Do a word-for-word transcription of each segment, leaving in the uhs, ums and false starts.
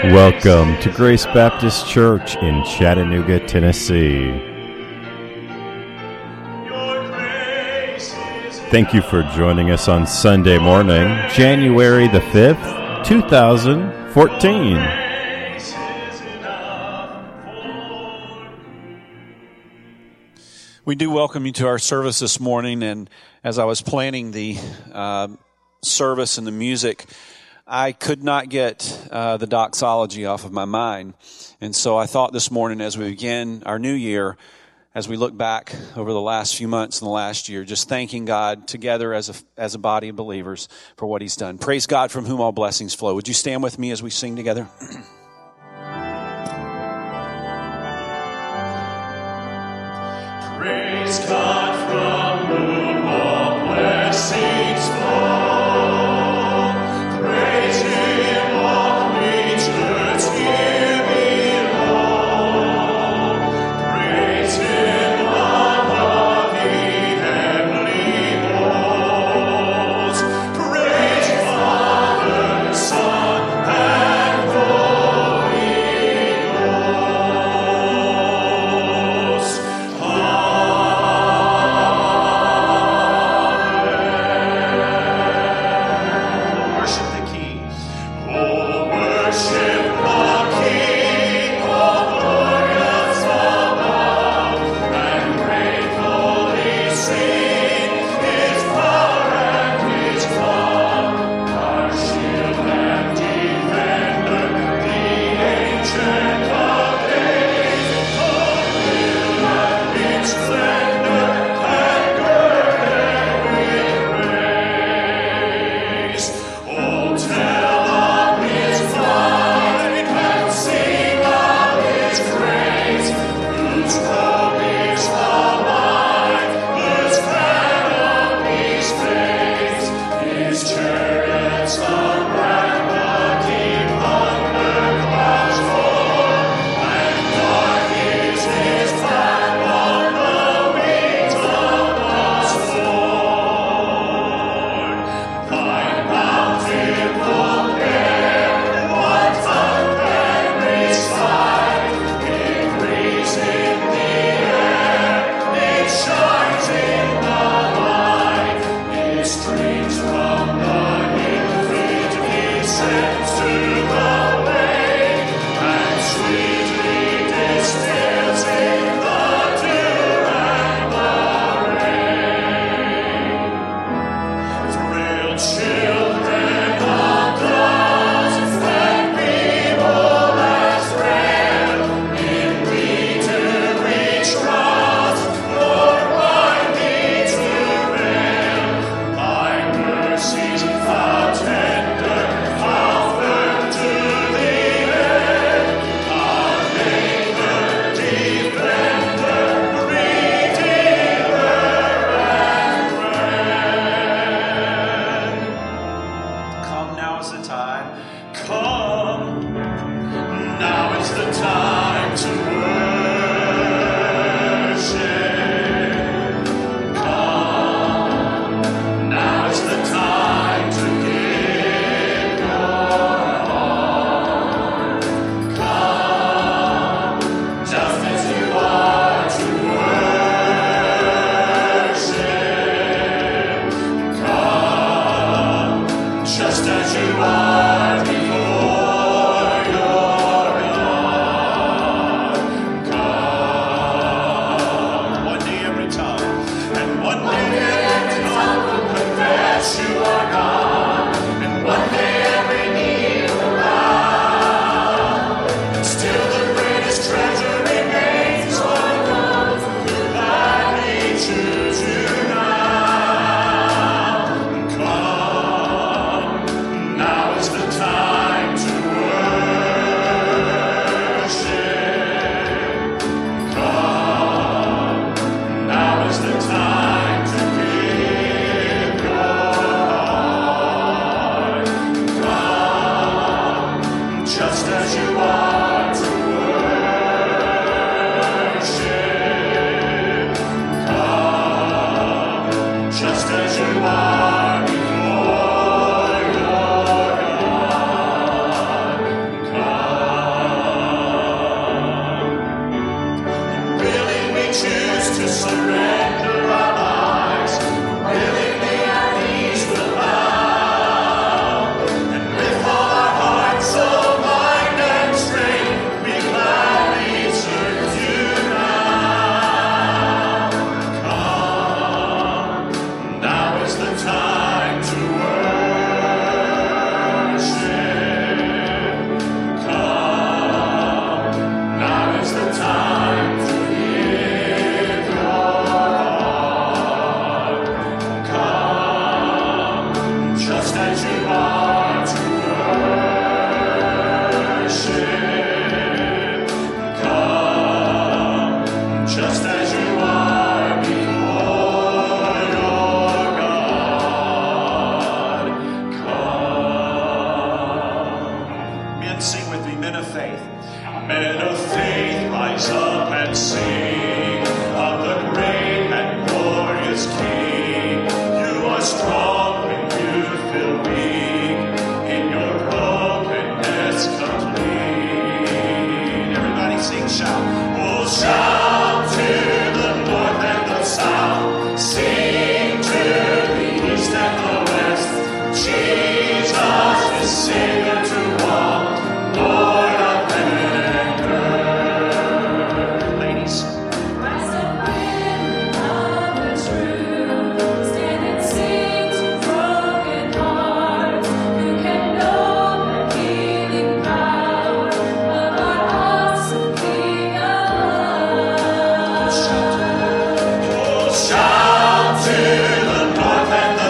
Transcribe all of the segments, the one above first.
Welcome to Grace Baptist Church in Chattanooga, Tennessee. Thank you for joining us on Sunday morning, January the fifth, two thousand fourteen. We do welcome you to our service this morning, and as I was planning the uh, service and the music, I could not get uh, the doxology off of my mind. And so I thought this morning as we begin our new year, as we look back over the last few months and the last year, just thanking God together as a, as a body of believers for what He's done. Praise God from whom all blessings flow. Would you stand with me as we sing together? Praise God from whom all blessings flow. Praise Him, all creatures here below. Praise Him above the heavenly hosts. Praise Father, Son, and Holy Ghost. God.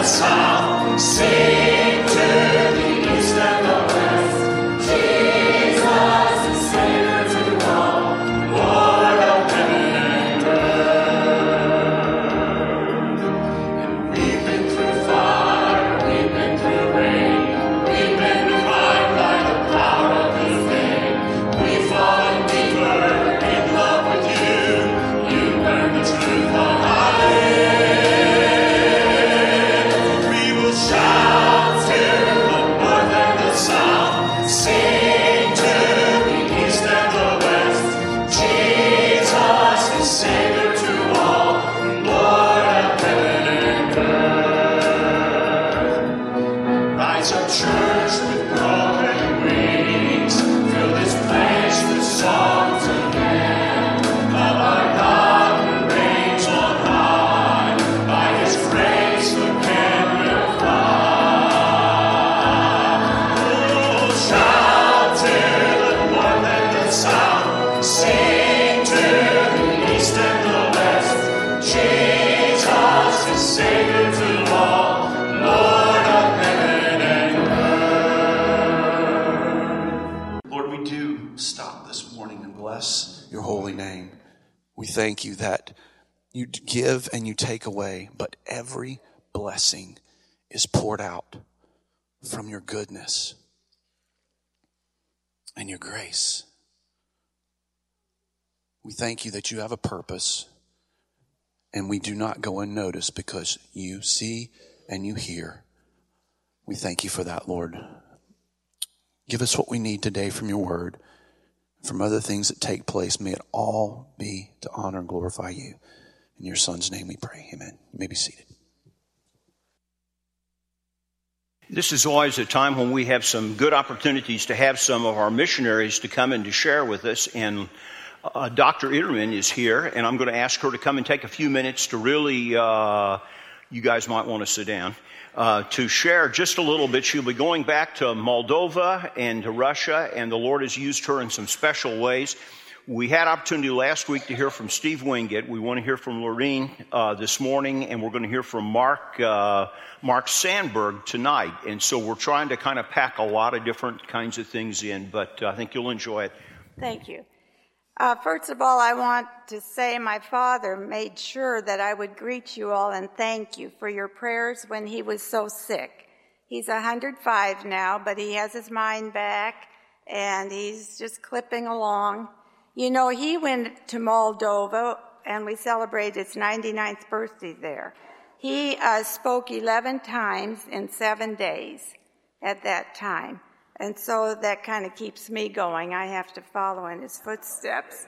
south, sing to the east and the west. Jesus is Savior to all, Lord of heaven and earth. And we've been through fire, we've been through rain, we've been defined by the power of His name. We've fallen deeper in love with You. You learn the truth on our lips. We will shout to the north and the south, sing to the east and the west. Jesus is Savior to all, Lord of heaven and earth. Rise up, church, with broken wings. Fill this place with songs again of our God who reigns on high. By His grace, the can will fly. Oh, shout to the north and the south, sing to the east and the west. Jesus is Savior to all, Lord of heaven and earth. Lord, we do stop this morning and bless Your holy name. We thank You that You give and You take away, but every blessing is poured out from Your goodness and Your grace. We thank You that You have a purpose, and we do not go unnoticed because You see and You hear. We thank You for that, Lord. Give us what we need today from Your word, from other things that take place. May it all be to honor and glorify You. In Your Son's name we pray. Amen. You may be seated. This is always a time when we have some good opportunities to have some of our missionaries to come and to share with us. And uh, Doctor Itterman is here, and I'm going to ask her to come and take a few minutes to really, uh, you guys might want to sit down, uh, to share just a little bit. She'll be going back to Moldova and to Russia, and the Lord has used her in some special ways. We had opportunity last week to hear from Steve Wingate. We want to hear from Lorene uh, this morning, and we're going to hear from Mark uh, Mark Sandberg tonight. And so we're trying to kind of pack a lot of different kinds of things in, but uh, I think you'll enjoy it. Thank you. Uh, first of all, I want to say my father made sure that I would greet you all and thank you for your prayers when he was so sick. He's one hundred five now, but he has his mind back, and he's just clipping along. You know, he went to Moldova, and we celebrated his ninety-ninth birthday there. He uh, spoke eleven times in seven days at that time. And so that kind of keeps me going. I have to follow in his footsteps.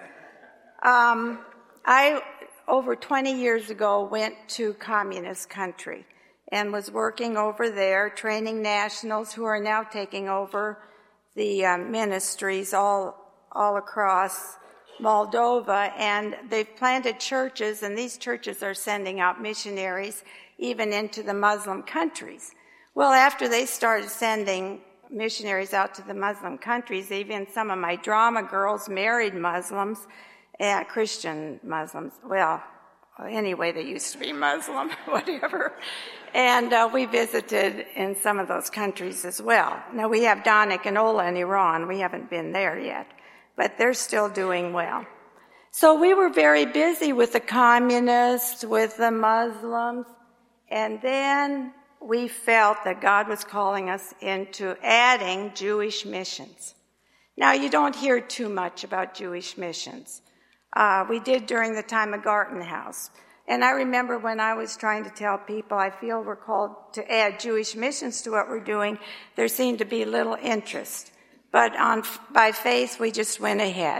Um, I, over twenty years ago, went to communist country and was working over there, training nationals who are now taking over the uh, ministries all all across Moldova, and they've planted churches, and these churches are sending out missionaries even into the Muslim countries. Well, after they started sending missionaries out to the Muslim countries, even some of my drama girls married Muslims, uh, Christian Muslims. Well, anyway, they used to be Muslim, whatever. And uh, we visited in some of those countries as well. Now, we have Danik and Ola in Iran. We haven't been there yet, but they're still doing well. So we were very busy with the communists, with the Muslims, and then we felt that God was calling us into adding Jewish missions. Now, you don't hear too much about Jewish missions. Uh, we did during the time of Garten House. And I remember when I was trying to tell people I feel we're called to add Jewish missions to what we're doing, there seemed to be little interest. But on, by faith, we just went ahead.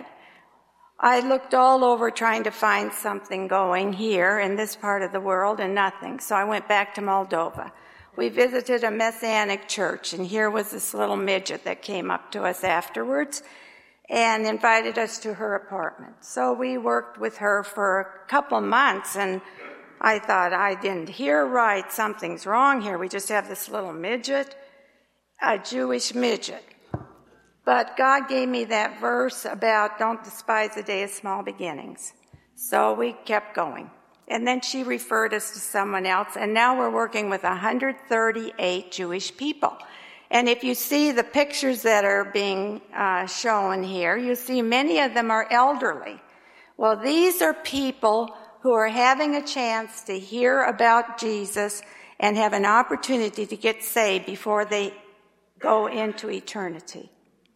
I looked all over trying to find something going here in this part of the world, and nothing. So I went back to Moldova. We visited a Messianic church, and here was this little midget that came up to us afterwards and invited us to her apartment. So we worked with her for a couple months, and I thought, I didn't hear right. Something's wrong here. We just have this little midget, a Jewish midget. But God gave me that verse about don't despise the day of small beginnings. So we kept going. And then she referred us to someone else, and now we're working with one hundred thirty-eight Jewish people. And if you see the pictures that are being uh, shown here, you see many of them are elderly. Well, these are people who are having a chance to hear about Jesus and have an opportunity to get saved before they go into eternity.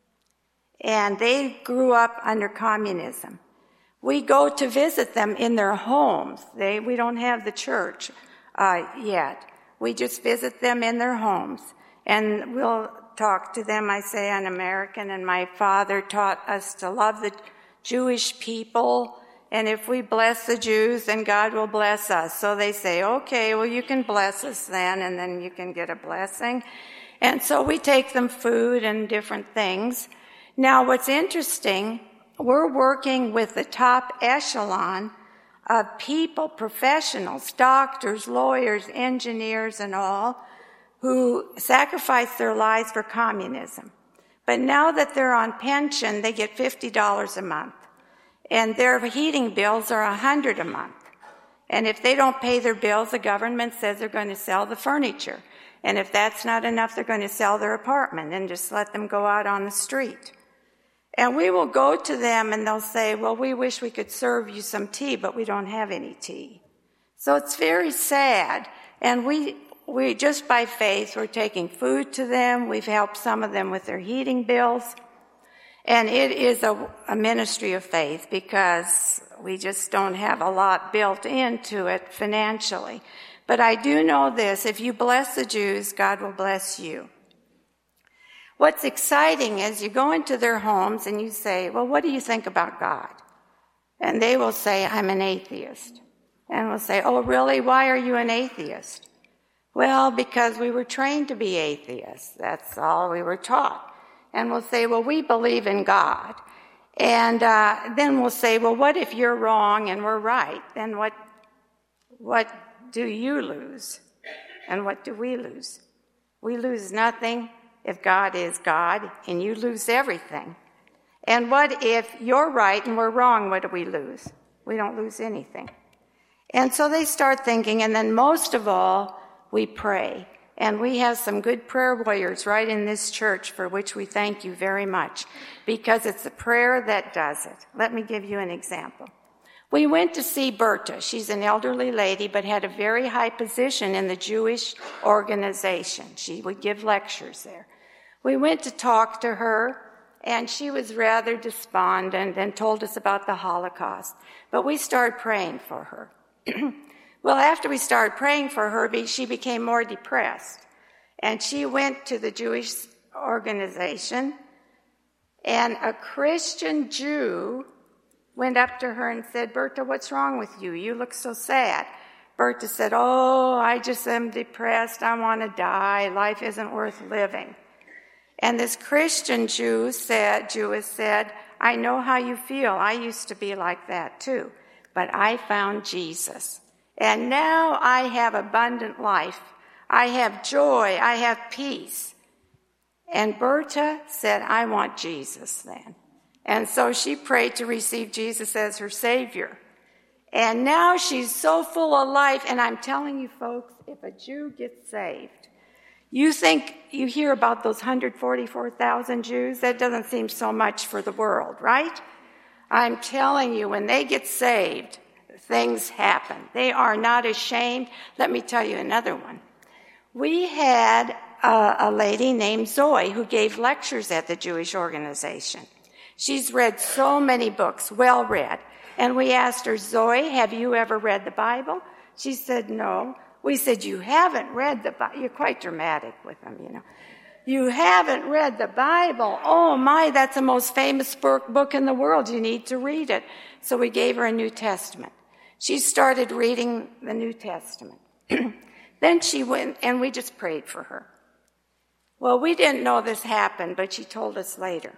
And they grew up under communism. We go to visit them in their homes. They, we don't have the church uh, yet. We just visit them in their homes. And we'll talk to them. I say I'm American, and my father taught us to love the Jewish people. And if we bless the Jews, then God will bless us. So they say, okay, well, you can bless us then, and then you can get a blessing. And so we take them food and different things. Now, what's interesting, we're working with the top echelon of people, professionals, doctors, lawyers, engineers, and all, who sacrificed their lives for communism. But now that they're on pension, they get fifty dollars a month. And their heating bills are one hundred dollars a month. And if they don't pay their bills, the government says they're going to sell the furniture. And if that's not enough, they're going to sell their apartment and just let them go out on the street. And we will go to them and they'll say, well, we wish we could serve you some tea, but we don't have any tea. So it's very sad. And we, we just by faith, we're taking food to them. We've helped some of them with their heating bills. And it is a, a ministry of faith because we just don't have a lot built into it financially. But I do know this, if you bless the Jews, God will bless you. What's exciting is you go into their homes and you say, well, what do you think about God? And they will say, I'm an atheist. And we'll say, oh, really? Why are you an atheist? Well, because we were trained to be atheists. That's all we were taught. And we'll say, well, we believe in God. And uh, then we'll say, well, what if you're wrong and we're right? Then what, what do you lose? And what do we lose? We lose nothing if God is God, and you lose everything. And what if you're right and we're wrong? What do we lose? We don't lose anything. And so they start thinking, and then most of all, we pray. And we have some good prayer warriors right in this church, for which we thank you very much, because it's the prayer that does it. Let me give you an example. We went to see Berta. She's an elderly lady, but had a very high position in the Jewish organization. She would give lectures there. We went to talk to her, and she was rather despondent and told us about the Holocaust. But we started praying for her. Well, after we started praying for her, she became more depressed. And she went to the Jewish organization, and a Christian Jew went up to her and said, Berta, what's wrong with you? You look so sad. Berta said, oh, I just am depressed. I want to die. Life isn't worth living. And this Christian Jew said, Jewess said, I know how you feel. I used to be like that too. But I found Jesus. And now I have abundant life. I have joy. I have peace. And Berta said, I want Jesus then. And so she prayed to receive Jesus as her Savior. And now she's so full of life. And I'm telling you, folks, if a Jew gets saved, you think you hear about those one hundred forty-four thousand Jews? That doesn't seem so much for the world, right? I'm telling you, when they get saved, things happen. They are not ashamed. Let me tell you another one. We had a, a lady named Zoe who gave lectures at the Jewish organization. She's read so many books, well read. And we asked her, Zoe, have you ever read the Bible? She said, no. We said, you haven't read the Bible. You're quite dramatic with them, you know. You haven't read the Bible. Oh, my, that's the most famous book in the world. You need to read it. So we gave her a New Testament. She started reading the New Testament. Then she went, and we just prayed for her. Well, we didn't know this happened, but she told us later.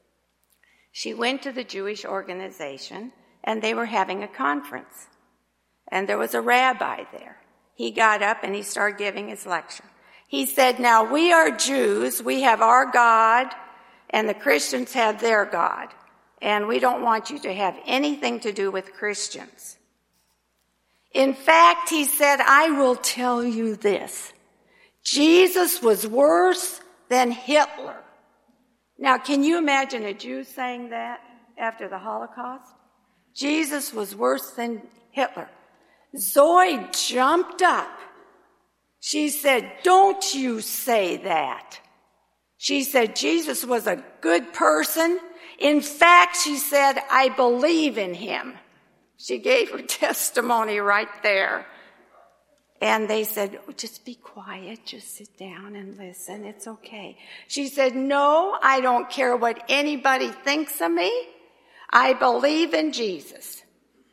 She went to the Jewish organization, and they were having a conference. And there was a rabbi there. He got up and he started giving his lecture. He said, now we are Jews, we have our God, and the Christians have their God. And we don't want you to have anything to do with Christians. In fact, he said, I will tell you this. Jesus was worse than Hitler. Now, can you imagine a Jew saying that after the Holocaust? Jesus was worse than Hitler. Zoe jumped up. She said, don't you say that. She said, Jesus was a good person. In fact, she said, I believe in him. She gave her testimony right there. And they said, oh, just be quiet, just sit down and listen, it's okay. She said, no, I don't care what anybody thinks of me. I believe in Jesus.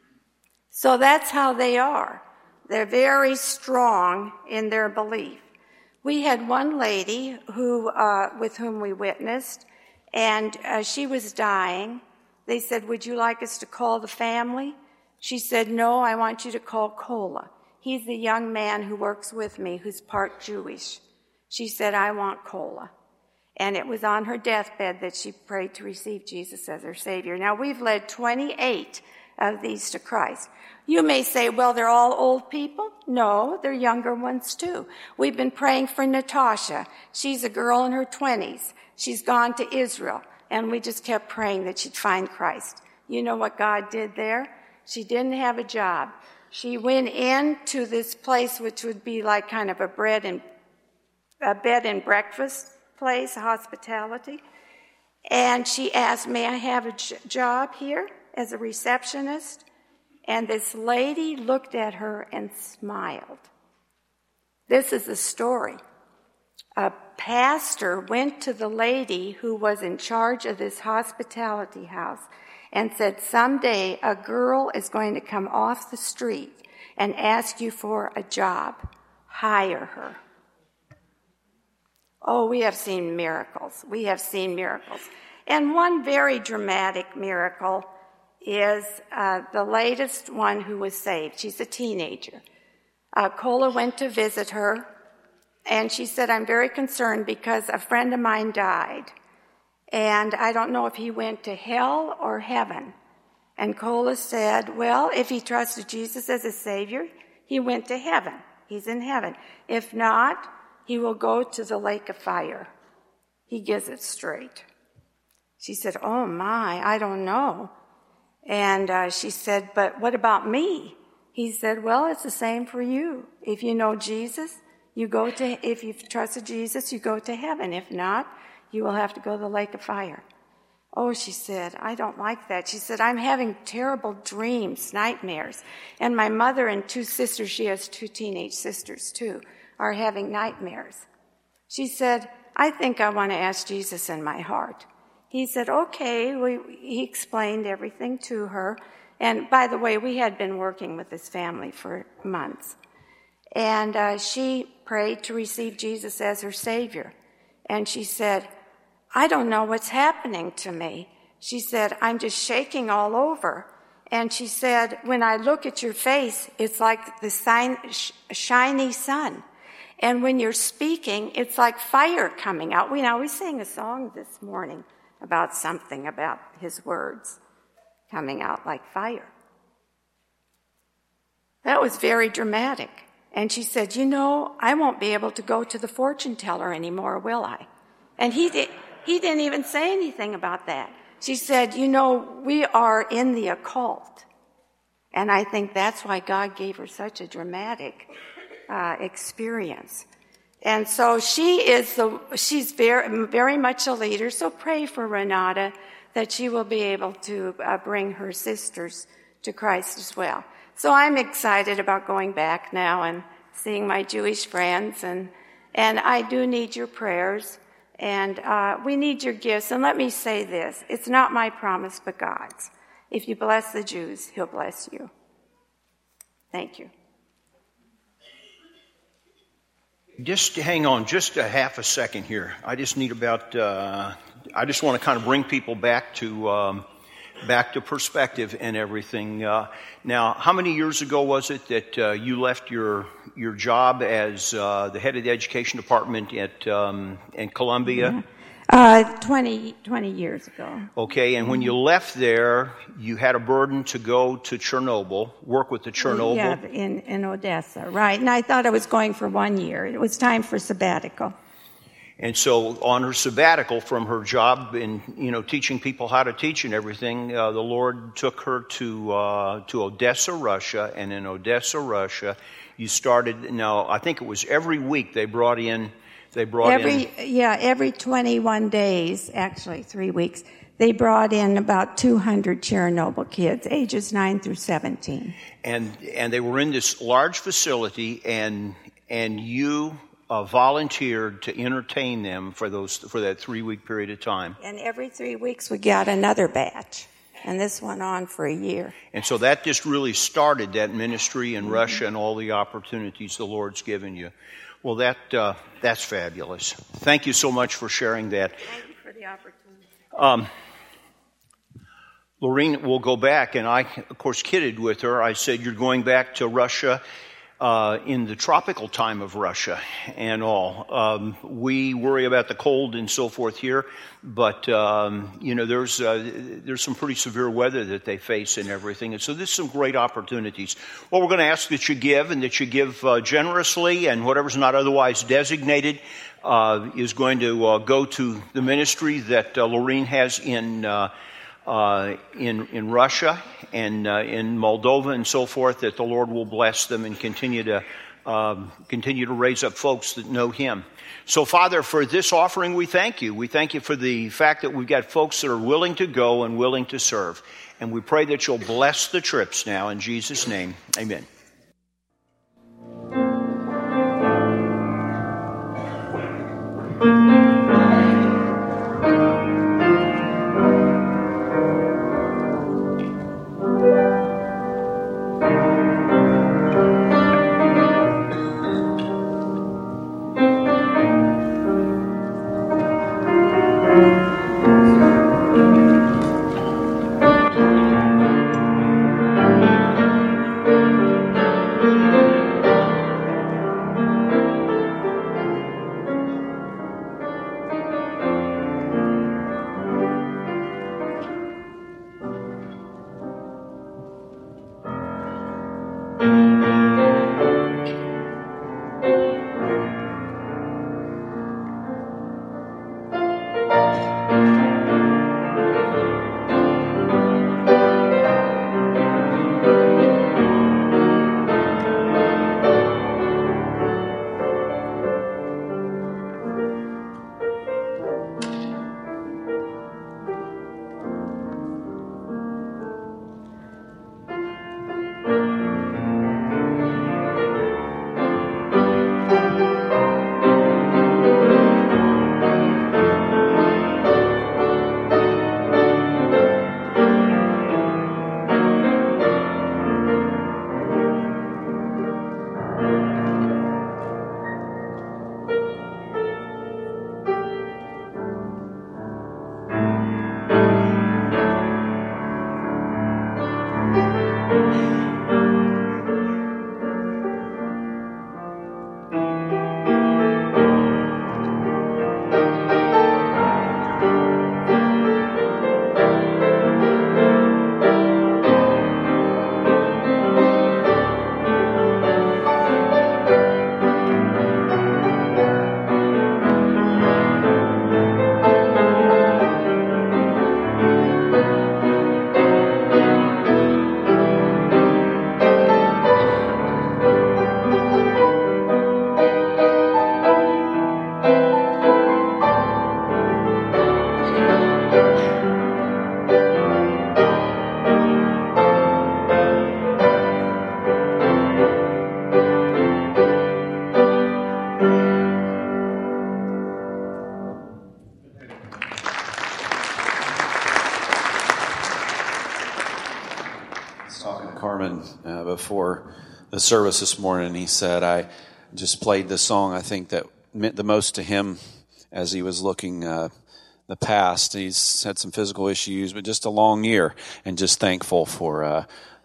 So that's how they are. They're very strong in their belief. We had one lady who, uh, with whom we witnessed, and uh, she was dying. They said, would you like us to call the family? She said, no, I want you to call Cola. He's the young man who works with me who's part Jewish. She said, I want Cola. And it was on her deathbed that she prayed to receive Jesus as her Savior. Now, we've led twenty-eight of these to Christ. You may say, well, they're all old people. No, they're younger ones too. We've been praying for Natasha. She's a girl in her twenties. She's gone to Israel. And we just kept praying that she'd find Christ. You know what God did there? She didn't have a job. She went into this place, which would be like kind of a bread and a bed and breakfast place, hospitality. And she asked, may I have a j- job here as a receptionist? And this lady looked at her and smiled. This is the story. A pastor went to the lady who was in charge of this hospitality house and said, someday a girl is going to come off the street and ask you for a job. Hire her. Oh, we have seen miracles. We have seen miracles. And one very dramatic miracle is uh, the latest one who was saved. She's a teenager. Uh, Cola went to visit her, and she said, I'm very concerned because a friend of mine died. And I don't know if he went to hell or heaven. And Cola said, well, if he trusted Jesus as a Savior, he went to heaven. He's in heaven. If not, he will go to the lake of fire. He gives it straight. She said, oh my, I don't know. And uh, she said, but what about me? He said, well, it's the same for you. If you know Jesus, you go to, if you've trusted Jesus, you go to heaven. If not, you will have to go to the lake of fire. Oh, she said, I don't like that. She said, I'm having terrible dreams, nightmares. And my mother and two sisters, she has two teenage sisters too, are having nightmares. She said, I think I want to ask Jesus in my heart. He said, okay. We, he explained everything to her. And by the way, we had been working with this family for months. And uh, she prayed to receive Jesus as her Savior. And she said, I don't know what's happening to me. She said, I'm just shaking all over. And she said, when I look at your face, it's like the sign, sh- shiny sun. And when you're speaking, it's like fire coming out. We know we sang a song this morning about something about his words coming out like fire. That was very dramatic. And she said, you know, I won't be able to go to the fortune teller anymore, will I? And he did, he didn't even say anything about that. She said, you know, we are in the occult. And I think that's why God gave her such a dramatic uh, experience. And so she is the, she's very, very much a leader. So pray for Renata that she will be able to uh, bring her sisters to Christ as well. So I'm excited about going back now and seeing my Jewish friends. And, and I do need your prayers. And uh, we need your gifts. And let me say this. It's not my promise, but God's. If you bless the Jews, he'll bless you. Thank you. Just hang on just a half a second here. I just need about, uh, I just want to kind of bring people back to, um, back to perspective and everything. Uh, now, how many years ago was it that uh, you left your your job as uh, the head of the education department at um, in Columbia? Mm-hmm. Uh, twenty, twenty years ago. Okay, and when you left there, you had a burden to go to Chernobyl, work with the Chernobyl. Yeah, in, in Odessa, right. And I thought I was going for one year. It was time for sabbatical. And so on her sabbatical from her job in, you know, teaching people how to teach and everything, uh, the Lord took her to uh, to Odessa, Russia. And in Odessa, Russia, you started, now, I think it was every week they brought in They brought every, in... Yeah, every twenty-one days, actually three weeks, they brought in about two hundred Chernobyl kids, ages nine through seventeen. And and they were in this large facility, and and you uh, volunteered to entertain them for those for that three-week period of time. And every three weeks we got another batch. And this went on for a year. And so that just really started that ministry in mm-hmm. Russia and all the opportunities the Lord's given you. Well, that uh, that's fabulous. Thank you so much for sharing that. Thank you for the opportunity. Um, Lorene will go back, and I, of course, kidded with her. I said, you're going back to Russia uh, in the tropical time of Russia and all. Um, we worry about the cold and so forth here, but, um, you know, there's uh, there's some pretty severe weather that they face and everything. And so there's some great opportunities. Well, we're going to ask that you give, and that you give uh, generously, and whatever's not otherwise designated uh, is going to uh, go to the ministry that uh, Lorene has in uh Uh, in in Russia and uh, in Moldova and so forth, that the Lord will bless them and continue to um, continue to raise up folks that know Him. So, Father, for this offering, we thank you. We thank you for the fact that we've got folks that are willing to go and willing to serve. And we pray that you'll bless the trips now in Jesus' name. Amen. Before the service this morning, he said, I just played the song I think that meant the most to him as he was looking uh, the past. He's had some physical issues, but just a long year, and just thankful for uh,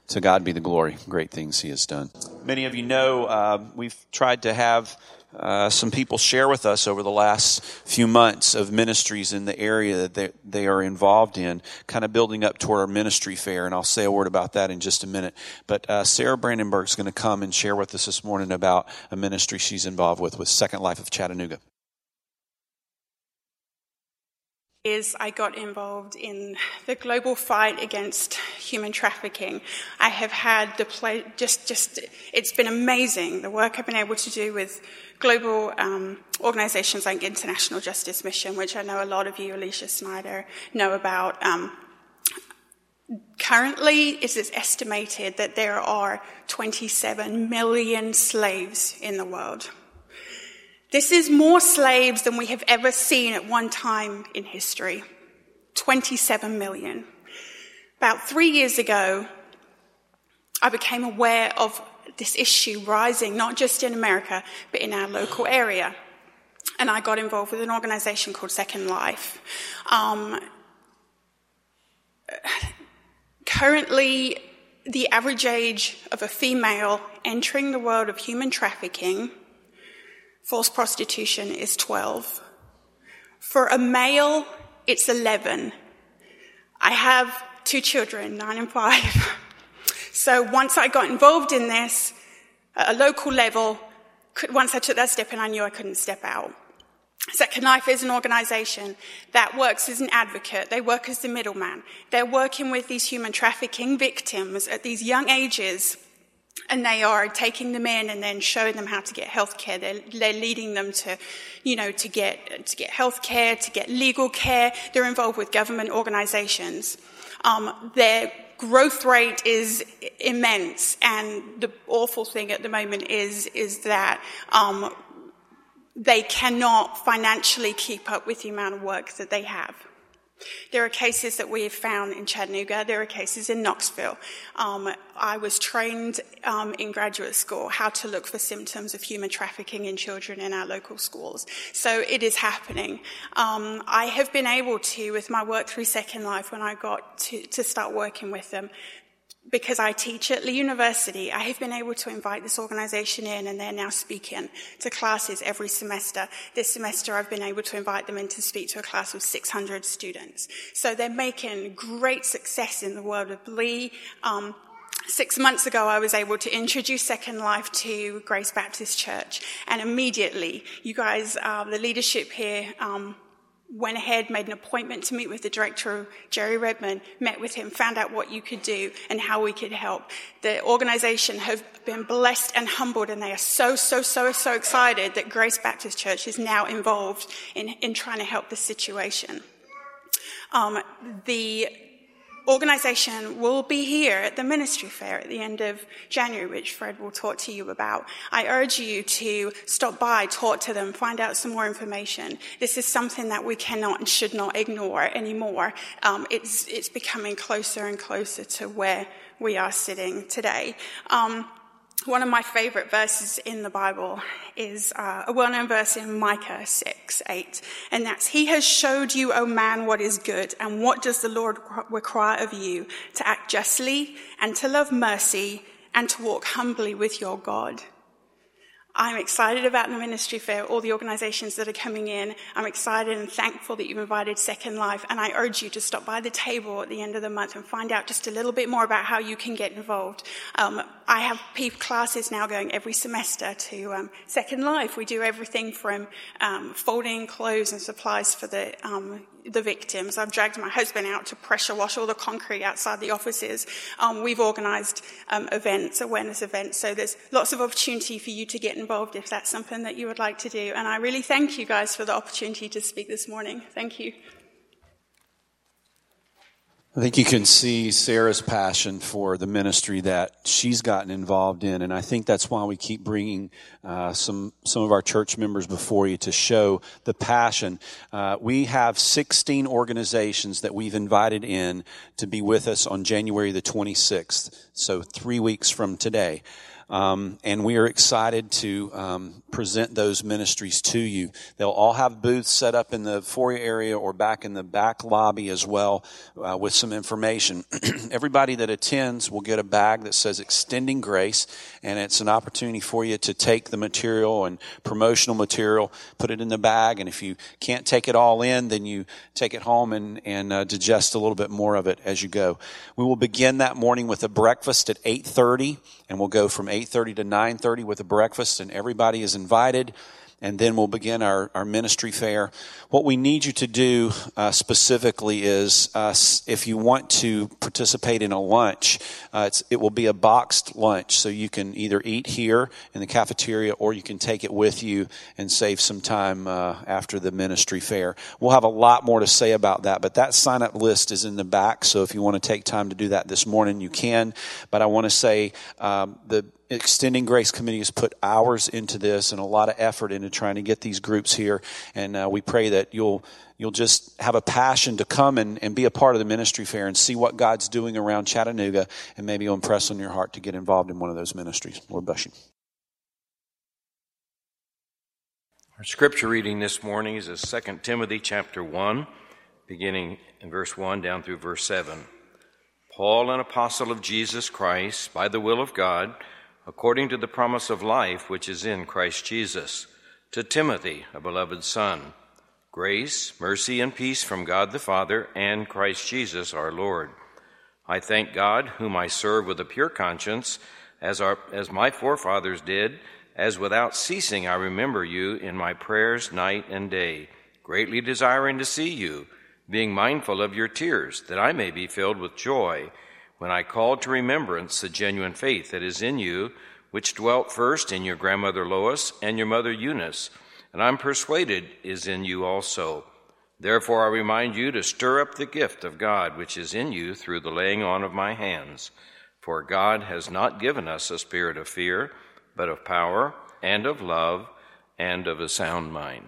To God be the glory. Great things he has done. Many of you know uh, we've tried to have uh, some people share with us over the last few months of ministries in the area that they, they are involved in, kind of building up toward our ministry fair, and I'll say a word about that in just a minute. But uh, Sarah Brandenburg is going to come and share with us this morning about a ministry she's involved with, with Second Life of Chattanooga. Is I got involved in the global fight against human trafficking. I have had the play, just, just, it's been amazing, the work I've been able to do with global um, organizations like International Justice Mission, which I know a lot of you, Alicia Snyder, know about. Um, currently, it is estimated that there are twenty-seven million slaves in the world. This is more slaves than we have ever seen at one time in history. twenty-seven million. About three years ago, I became aware of this issue rising, not just in America, but in our local area. And I got involved with an organization called Second Life. Um, currently, the average age of a female entering the world of human trafficking, forced prostitution, is twelve. For a male, it's eleven. I have two children, nine and five. So once I got involved in this at a local level, once I took that step in, I knew I couldn't step out. Second Life is an organization that works as an advocate. They work as the middleman. They're working with these human trafficking victims at these young ages, and they are taking them in and then showing them how to get health care. They're, they're leading them to, you know, to get, to get health care, to get legal care. They're involved with government organizations. Um, their growth rate is immense, and the awful thing at the moment is, is that, um, they cannot financially keep up with the amount of work that they have. There are cases that we have found in Chattanooga. There are cases in Knoxville. Um, I was trained um, in graduate school how to look for symptoms of human trafficking in children in our local schools. So it is happening. Um, I have been able to, with my work through Second Life, when I got to, to start working with them, because I teach at Lee University, I have been able to invite this organization in, and they're now speaking to classes every semester. This semester, I've been able to invite them in to speak to a class of six hundred students. So they're making great success in the world of Lee. Um, Six months ago, I was able to introduce Second Life to Grace Baptist Church, and immediately, you guys, uh, the leadership here, um, went ahead, made an appointment to meet with the director, Jerry Redmond, met with him, found out what you could do and how we could help. The organization have been blessed and humbled, and they are so, so, so, so excited that Grace Baptist Church is now involved in, in trying to help this situation. Um, the organization will be here at the ministry fair at the end of January, which Fred will talk to you about. I urge you to stop by, talk to them, find out some more information. This is something that we cannot and should not ignore anymore. Um, it's, it's becoming closer and closer to where we are sitting today. Um, One of my favorite verses in the Bible is uh, a well-known verse in Micah six eight, and that's, "He has showed you, O man, what is good, and what does the Lord require of you? To act justly, and to love mercy, and to walk humbly with your God." I'm excited about the ministry fair, all the organizations that are coming in. I'm excited and thankful that you've invited Second Life, and I urge you to stop by the table at the end of the month and find out just a little bit more about how you can get involved. Um, I have people, classes now going every semester to um, Second Life. We do everything from um, folding clothes and supplies for the um, the victims. I've dragged my husband out to pressure wash all the concrete outside the offices. Um, we've organized um, events, awareness events, so there's lots of opportunity for you to get involved if that's something that you would like to do. And I really thank you guys for the opportunity to speak this morning. Thank you. I think you can see Sarah's passion for the ministry that she's gotten involved in, and I think that's why we keep bringing uh, some some of our church members before you to show the passion. Uh, we have sixteen organizations that we've invited in to be with us on January the twenty-sixth, so three weeks from today. Um, and we are excited to um, present those ministries to you. They'll all have booths set up in the foyer area or back in the back lobby as well uh, with some information. Everybody that attends will get a bag that says Extending Grace, and it's an opportunity for you to take the material and promotional material, put it in the bag, and if you can't take it all in, then you take it home and, and uh, digest a little bit more of it as you go. We will begin that morning with a breakfast at eight thirty, and we'll go from eight thirty to nine thirty with a breakfast, and everybody is invited. And then we'll begin our, our ministry fair. What we need you to do uh, specifically is uh, if you want to participate in a lunch, uh, it's, it will be a boxed lunch. So you can either eat here in the cafeteria or you can take it with you and save some time uh, after the ministry fair. We'll have a lot more to say about that, but that sign-up list is in the back. So if you want to take time to do that this morning, you can. But I want to say um, the Extending Grace Committee has put hours into this and a lot of effort into trying to get these groups here, and uh, we pray that you'll you'll just have a passion to come and, and be a part of the ministry fair and see what God's doing around Chattanooga, and maybe you'll impress on your heart to get involved in one of those ministries. Lord bless you. Our scripture reading this morning is Second Timothy chapter one, beginning in verse one down through verse seven. Paul, an apostle of Jesus Christ, by the will of God, according to the promise of life which is in Christ Jesus, to Timothy, a beloved son, grace, mercy, and peace from God the Father and Christ Jesus our Lord. I thank God, whom I serve with a pure conscience, as our as my forefathers did, as without ceasing I remember you in my prayers night and day, greatly desiring to see you, being mindful of your tears, that I may be filled with joy, when I called to remembrance the genuine faith that is in you, which dwelt first in your grandmother Lois and your mother Eunice, and I'm persuaded is in you also. Therefore I remind you to stir up the gift of God which is in you through the laying on of my hands. For God has not given us a spirit of fear, but of power and of love and of a sound mind.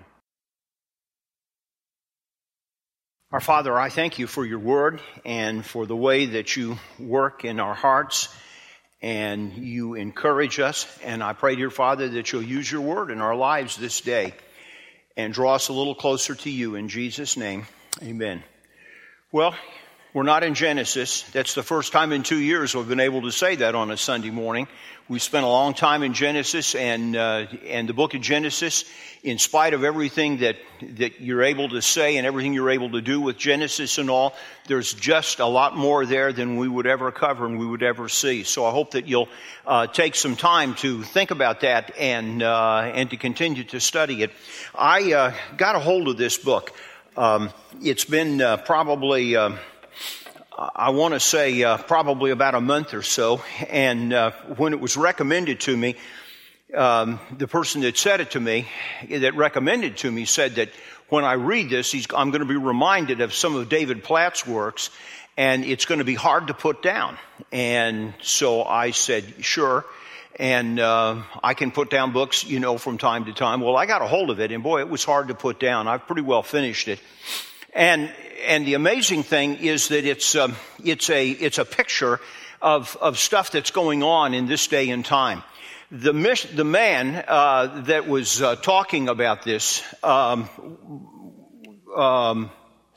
Our Father, I thank you for your word and for the way that you work in our hearts and you encourage us. And I pray, dear Father, that you'll use your word in our lives this day and draw us a little closer to you. In Jesus' name, amen. Well, we're not in Genesis. That's the first time in two years we've been able to say that on a Sunday morning. We spent a long time in Genesis, and uh, and the book of Genesis, in spite of everything that, that you're able to say and everything you're able to do with Genesis and all, there's just a lot more there than we would ever cover and we would ever see. So I hope that you'll uh, take some time to think about that and uh, and to continue to study it. I uh, got a hold of this book. Um, it's been uh, probably... Uh, I want to say uh, probably about a month or so, and uh, when it was recommended to me, um, the person that said it to me, that recommended to me, said that when I read this, he's, I'm going to be reminded of some of David Platt's works, and it's going to be hard to put down. And so I said, sure, and uh, I can put down books, you know, from time to time. Well, I got a hold of it, and boy, it was hard to put down. I've pretty well finished it. And and the amazing thing is that it's um, it's a it's a picture of of stuff that's going on in this day and time. The mis- the man uh, that was uh, talking about this, um, um,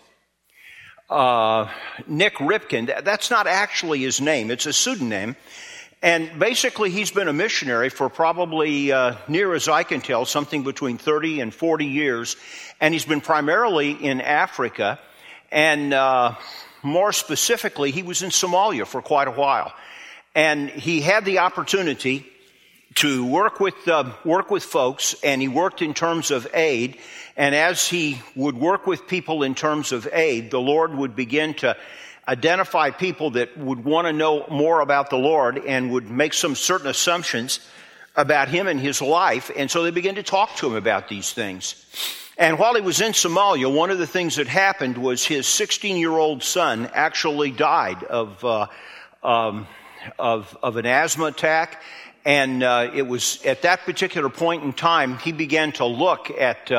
uh, Nick Ripken. That's not actually his name; it's a pseudonym. And basically, he's been a missionary for probably, uh, near as I can tell, something between thirty and forty years. And he's been primarily in Africa. And uh, more specifically, he was in Somalia for quite a while. And he had the opportunity to work with uh, work with folks, and he worked in terms of aid. And as he would work with people in terms of aid, the Lord would begin to identify people that would want to know more about the Lord and would make some certain assumptions about him and his life. And so they began to talk to him about these things. And while he was in Somalia, one of the things that happened was his sixteen-year-old son actually died of uh, um, of, of an asthma attack. And uh, it was at that particular point in time he began to look at uh,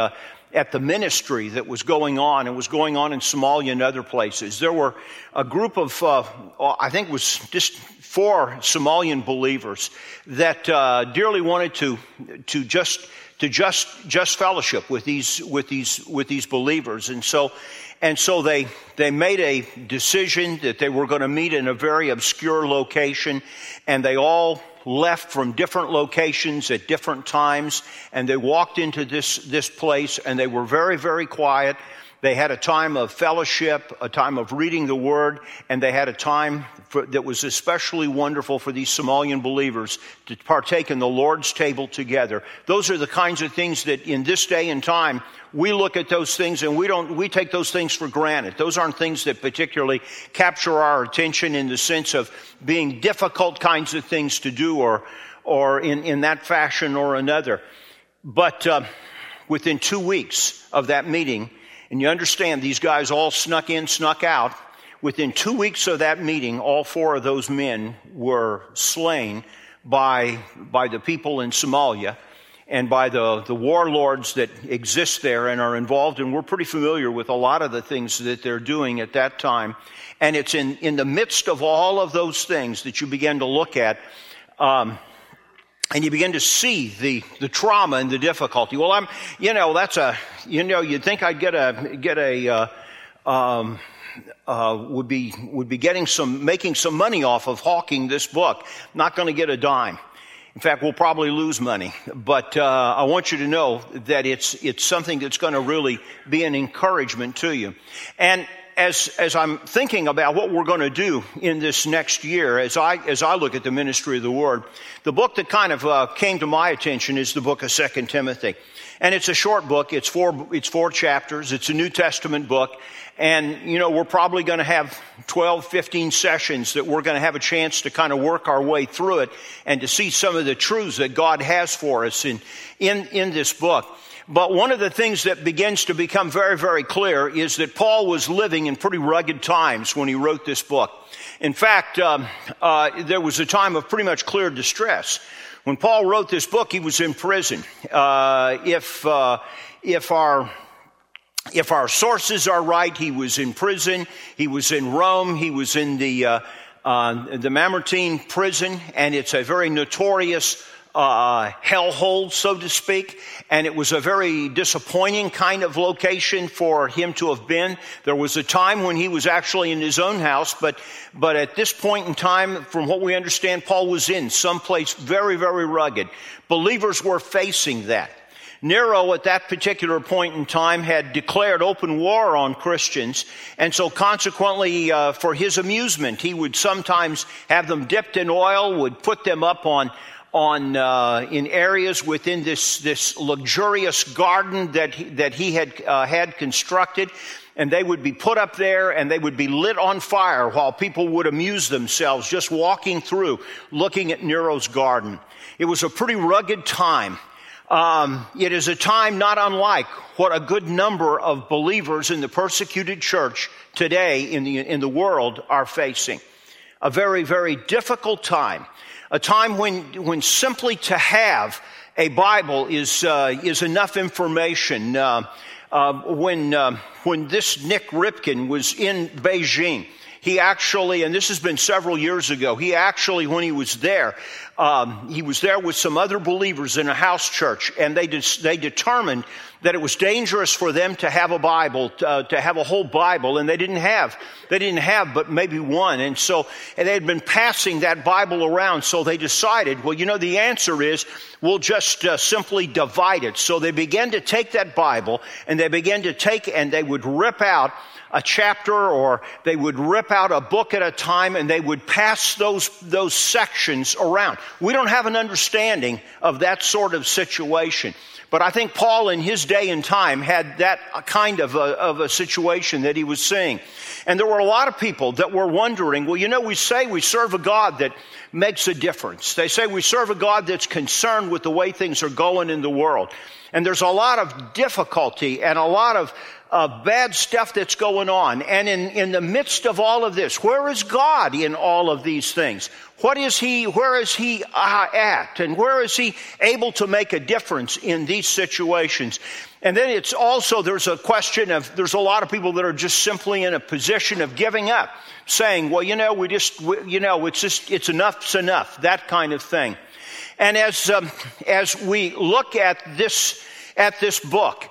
at the ministry that was going on and was going on in Somalia and other places. There were a group of, uh, I think it was just four Somalian believers that uh, dearly wanted to to just to just just fellowship with these with these with these believers, and so and so they they made a decision that they were going to meet in a very obscure location, and they all left from different locations at different times, and they walked into this this place, and they were very, very quiet. They had a time of fellowship, a time of reading the Word, and they had a time for, that was especially wonderful for these Somalian believers to partake in the Lord's table together. Those are the kinds of things that in this day and time, we look at those things and we don't, we take those things for granted. Those aren't things that particularly capture our attention in the sense of being difficult kinds of things to do or, or in, in that fashion or another. But uh, within two weeks of that meeting, and you understand these guys all snuck in, snuck out. Within two weeks of that meeting, all four of those men were slain by, by the people in Somalia and by the, the warlords that exist there and are involved. And we're pretty familiar with a lot of the things that they're doing at that time. And it's in, in the midst of all of those things that you begin to look at, um, and you begin to see the, the trauma and the difficulty. Well, I'm, you know, that's a, you know, you'd think I'd get a, get a, uh, um, uh, would be, would be getting some, making some money off of hawking this book. Not going to get a dime. In fact, we'll probably lose money. But, uh, I want you to know that it's, it's something that's going to really be an encouragement to you. And, As, as I'm thinking about what we're going to do in this next year, as I, as I look at the ministry of the Word, the book that kind of uh, came to my attention is the book of Second Timothy. And it's a short book. It's four, it's four chapters. It's a New Testament book. And, you know, we're probably going to have twelve, fifteen sessions that we're going to have a chance to kind of work our way through it and to see some of the truths that God has for us in, in, in this book. But one of the things that begins to become very, very clear is that Paul was living in pretty rugged times when he wrote this book. In fact, um, uh, there was a time of pretty much clear distress. When Paul wrote this book, he was in prison. Uh, if, uh, if our, if our sources are right, he was in prison. He was in Rome. He was in the, uh, uh, the Mamertine prison, and it's a very notorious Uh, hellhole, so to speak, and it was a very disappointing kind of location for him to have been. There was a time when he was actually in his own house, but but at this point in time, from what we understand, Paul was in someplace very, very rugged. Believers were facing that. Nero, at that particular point in time, had declared open war on Christians, and so consequently, uh, for his amusement, he would sometimes have them dipped in oil, would put them up on on uh, in areas within this this luxurious garden that he, that he had uh, had constructed, and they would be put up there and they would be lit on fire while people would amuse themselves just walking through, looking at Nero's garden. It was a pretty rugged time. Um, it is a time not unlike what a good number of believers in the persecuted church today in the in the world are facing. A very, very difficult time. A time when, when simply to have a Bible is, uh, is enough information. Uh, uh, when, uh, when this Nick Ripken was in Beijing, he actually, and this has been several years ago, he actually, when he was there, um, he was there with some other believers in a house church, and they de- they determined that it was dangerous for them to have a Bible, uh, to have a whole Bible, and they didn't have, they didn't have but maybe one. And so, and they had been passing that Bible around, so they decided, well, you know, the answer is, we'll just uh, simply divide it. So they began to take that Bible, and they began to take, and they would rip out a chapter, or they would rip out a book at a time, and they would pass those, those sections around. We don't have an understanding of that sort of situation. But I think Paul in his day and time had that kind of a, of a situation that he was seeing. And there were a lot of people that were wondering, well, you know, we say we serve a God that makes a difference. They say we serve a God that's concerned with the way things are going in the world. And there's a lot of difficulty and a lot of uh, bad stuff that's going on. And in, in the midst of all of this, where is God in all of these things? What is he, where is he uh, at? And where is he able to make a difference in these situations? And then it's also, there's a question of, there's a lot of people that are just simply in a position of giving up, saying, well, you know, we just, we, you know, it's just, it's enough's enough, that kind of thing. And as, um, as we look at this, at this book,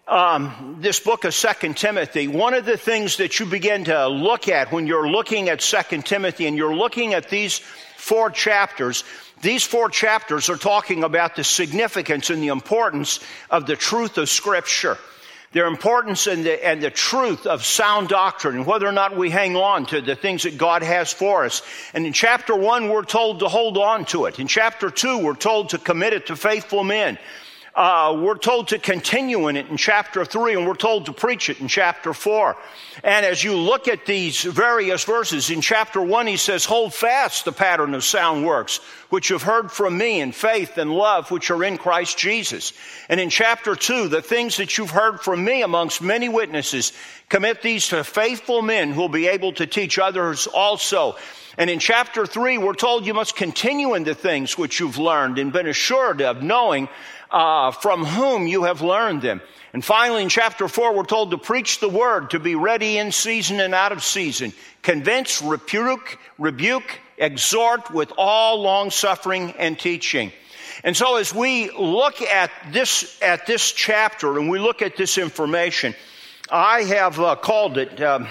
um, this book of Second Timothy, one of the things that you begin to look at when you're looking at Second Timothy and you're looking at these four chapters, these four chapters are talking about the significance and the importance of the truth of Scripture, their importance and the, and the truth of sound doctrine, and whether or not we hang on to the things that God has for us. And in chapter one, we're told to hold on to it. In chapter two, we're told to commit it to faithful men. Uh, we're told to continue in it in chapter three, and we're told to preach it in chapter four. And as you look at these various verses, in chapter one, he says, hold fast the pattern of sound works, which you've heard from me in faith and love, which are in Christ Jesus. And in chapter two, the things that you've heard from me amongst many witnesses, commit these to faithful men who will be able to teach others also. And in chapter three, we're told you must continue in the things which you've learned and been assured of, knowing uh, from whom you have learned them. And finally, in chapter four, we're told to preach the word, to be ready in season and out of season, convince, rebuke, rebuke, exhort with all long-suffering and teaching. And so as we look at this, at this chapter and we look at this information, I have uh, called it, um,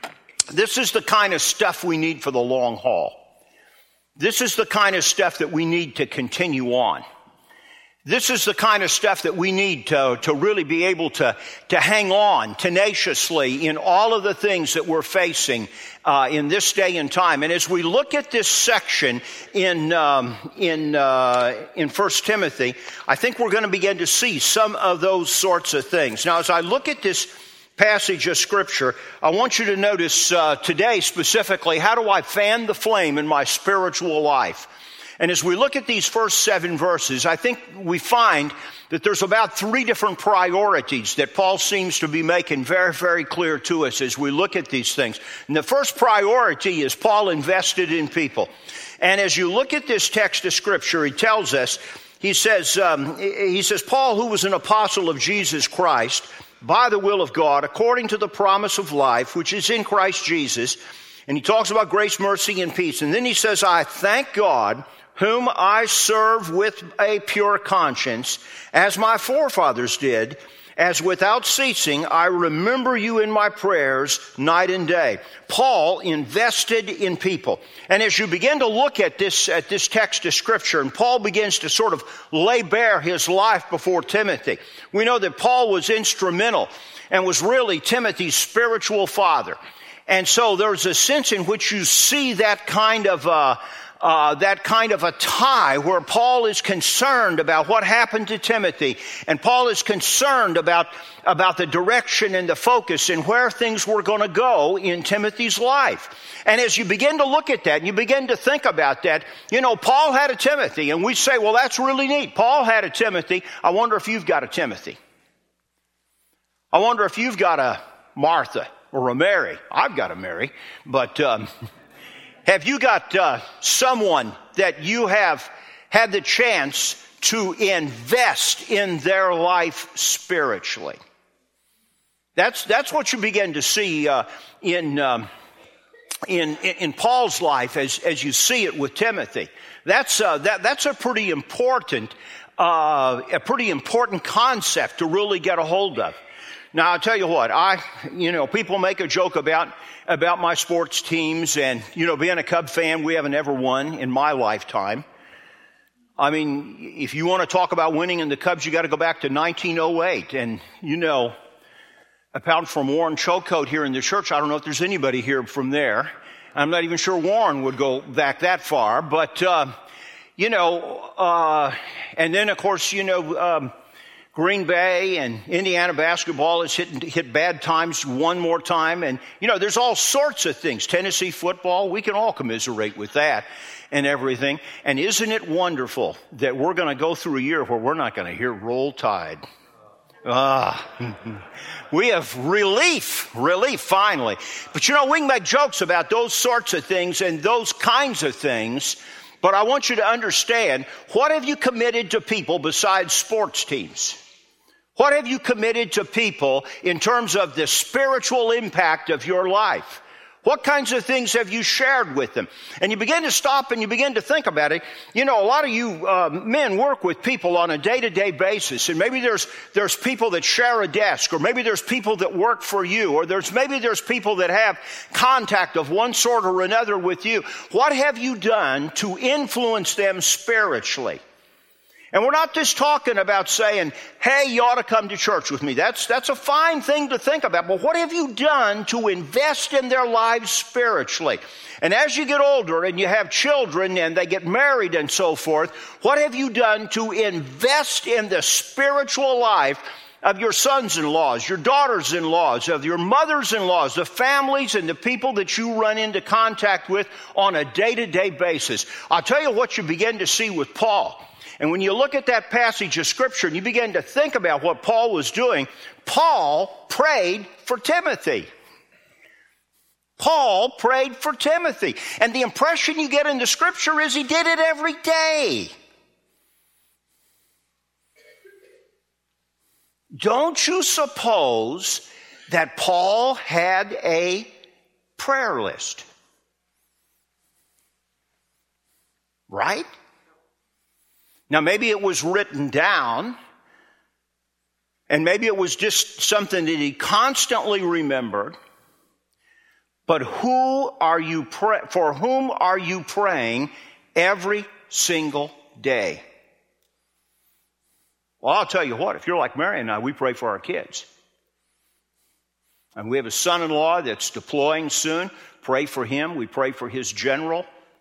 this is the kind of stuff we need for the long haul. This is the kind of stuff that we need to continue on. This is the kind of stuff that we need to, to really be able to, to hang on tenaciously in all of the things that we're facing uh, in this day and time. And as we look at this section in um, in uh, in First Timothy, I think we're going to begin to see some of those sorts of things. Now, as I look at this passage of Scripture, I want you to notice uh, today specifically, how do I fan the flame in my spiritual life? And as we look at these first seven verses, I think we find that there's about three different priorities that Paul seems to be making very, very clear to us as we look at these things. And the first priority is Paul invested in people. And as you look at this text of Scripture, he tells us, he says, um, he says, Paul, who was an apostle of Jesus Christ, by the will of God, according to the promise of life, which is in Christ Jesus. And he talks about grace, mercy, and peace. And then he says, I thank God, whom I serve with a pure conscience, as my forefathers did, as without ceasing I remember you in my prayers night and day. Paul invested in people. And as you begin to look at this, at this text of Scripture, and Paul begins to sort of lay bare his life before Timothy, we know that Paul was instrumental and was really Timothy's spiritual father. And so there's a sense in which you see that kind of uh Uh, that kind of a tie where Paul is concerned about what happened to Timothy, and Paul is concerned about, about the direction and the focus and where things were going to go in Timothy's life. And as you begin to look at that and you begin to think about that, you know, Paul had a Timothy, and we say, well, that's really neat. Paul had a Timothy. I wonder if you've got a Timothy. I wonder if you've got a Martha or a Mary. I've got a Mary, but um have you got uh, someone that you have had the chance to invest in their life spiritually? That's that's what you begin to see uh, in, um, in in Paul's life as as you see it with Timothy. That's uh, that that's a pretty important uh, a pretty important concept to really get a hold of. Now, I'll tell you what, I, you know, people make a joke about, about my sports teams, and, you know, being a Cub fan, we haven't ever won in my lifetime. I mean, if you want to talk about winning in the Cubs, you got to go back to nineteen oh eight. And, you know, apart from Warren Chilcote here in the church, I don't know if there's anybody here from there. I'm not even sure Warren would go back that far. But, uh, you know, uh, and then, of course, you know, um, Green Bay and Indiana basketball has hit, hit bad times one more time. And, you know, there's all sorts of things. Tennessee football, we can all commiserate with that. and everything. And isn't it wonderful that we're going to go through a year where we're not going to hear Roll Tide? Ah, we have relief, relief finally. But you know, we can make jokes about those sorts of things and those kinds of things, but I want you to understand, what have you committed to people besides sports teams? What have you committed to people in terms of the spiritual impact of your life? What kinds of things have you shared with them? And you begin to stop and you begin to think about it. You know, a lot of you uh, men work with people on a day-to-day basis, and maybe there's there's people that share a desk, or maybe there's people that work for you, or there's maybe there's people that have contact of one sort or another with you. What have you done to influence them spiritually? And we're not just talking about saying, hey, you ought to come to church with me. That's, that's a fine thing to think about. But what have you done to invest in their lives spiritually? And as you get older and you have children and they get married and so forth, what have you done to invest in the spiritual life of your sons-in-laws, your daughters-in-laws, of your mothers-in-laws, the families and the people that you run into contact with on a day-to-day basis? I'll tell you what you begin to see with Paul. And when you look at that passage of Scripture and you begin to think about what Paul was doing, Paul prayed for Timothy. Paul prayed for Timothy. And the impression you get in the Scripture is he did it every day. Don't you suppose that Paul had a prayer list? Right? Now, maybe it was written down, and maybe it was just something that he constantly remembered. But who are you pray- for whom are you praying every single day? Well, I'll tell you what, if you're like Mary and I, we pray for our kids. And we have a son-in-law that's deploying soon. Pray for him. We pray for his general.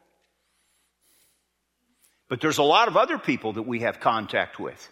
But there's a lot of other people that we have contact with.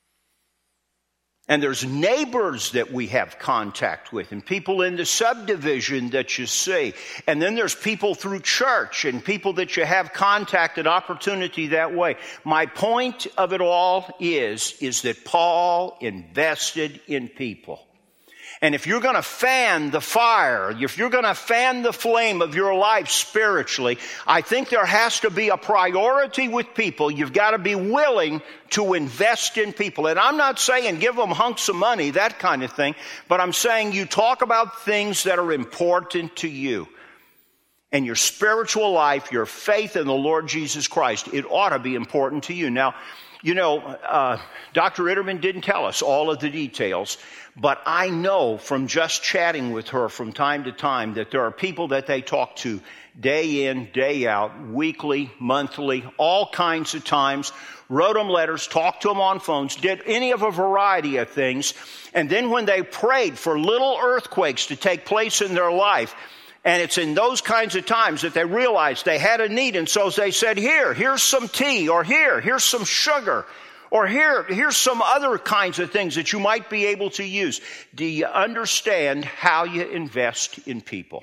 And there's neighbors that we have contact with, and people in the subdivision that you see. And then there's people through church and people that you have contact and opportunity that way. My point of it all is, is that Paul invested in people. And if you're going to fan the fire, if you're going to fan the flame of your life spiritually, I think there has to be a priority with people. You've got to be willing to invest in people. And I'm not saying give them hunks of money, that kind of thing, but I'm saying you talk about things that are important to you. And your spiritual life, your faith in the Lord Jesus Christ, it ought to be important to you. Now, you know, uh, Doctor Itterman didn't tell us all of the details, but I know from just chatting with her from time to time that there are people that they talk to day in, day out, weekly, monthly, all kinds of times, wrote them letters, talked to them on phones, did any of a variety of things. And then when they prayed for little earthquakes to take place in their life, and it's in those kinds of times that they realized they had a need. And so they said, here, here's some tea, or here, here's some sugar, or here, here's some other kinds of things that you might be able to use. Do you understand how you invest in people?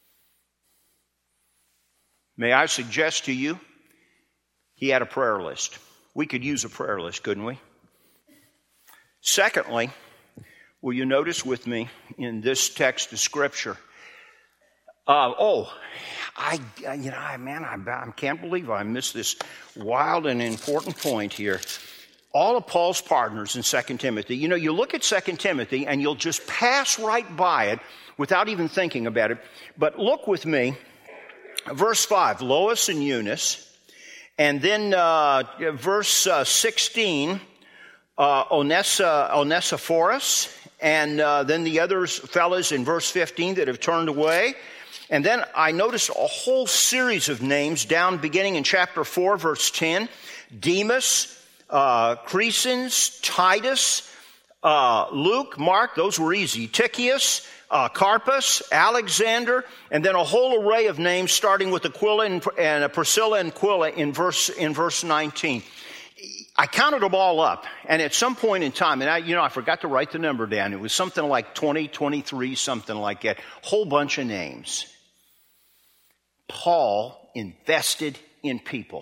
May I suggest to you, he had a prayer list. We could use a prayer list, couldn't we? Secondly, will you notice with me in this text of Scripture, Uh, oh, I, you know, I, man, I, I can't believe I missed this wild and important point here. All of Paul's partners in Second Timothy, you know, you look at Second Timothy and you'll just pass right by it without even thinking about it. But look with me, verse five, Lois and Eunice, and then uh, verse uh, sixteen, uh, Onessa, Onesiphorus, and uh, then the other fellas in verse fifteen that have turned away. And then I noticed a whole series of names down beginning in chapter four, verse ten. Demas, uh, Crescens, Titus, uh, Luke, Mark, those were easy. Tychius, uh, Carpus, Alexander, and then a whole array of names starting with Aquila and, and Priscilla and Aquila in verse, in verse nineteen. I counted them all up, and at some point in time, and I, you know, I forgot to write the number down. It was something like twenty, twenty-three, something like that. Whole bunch of names. Paul invested in people.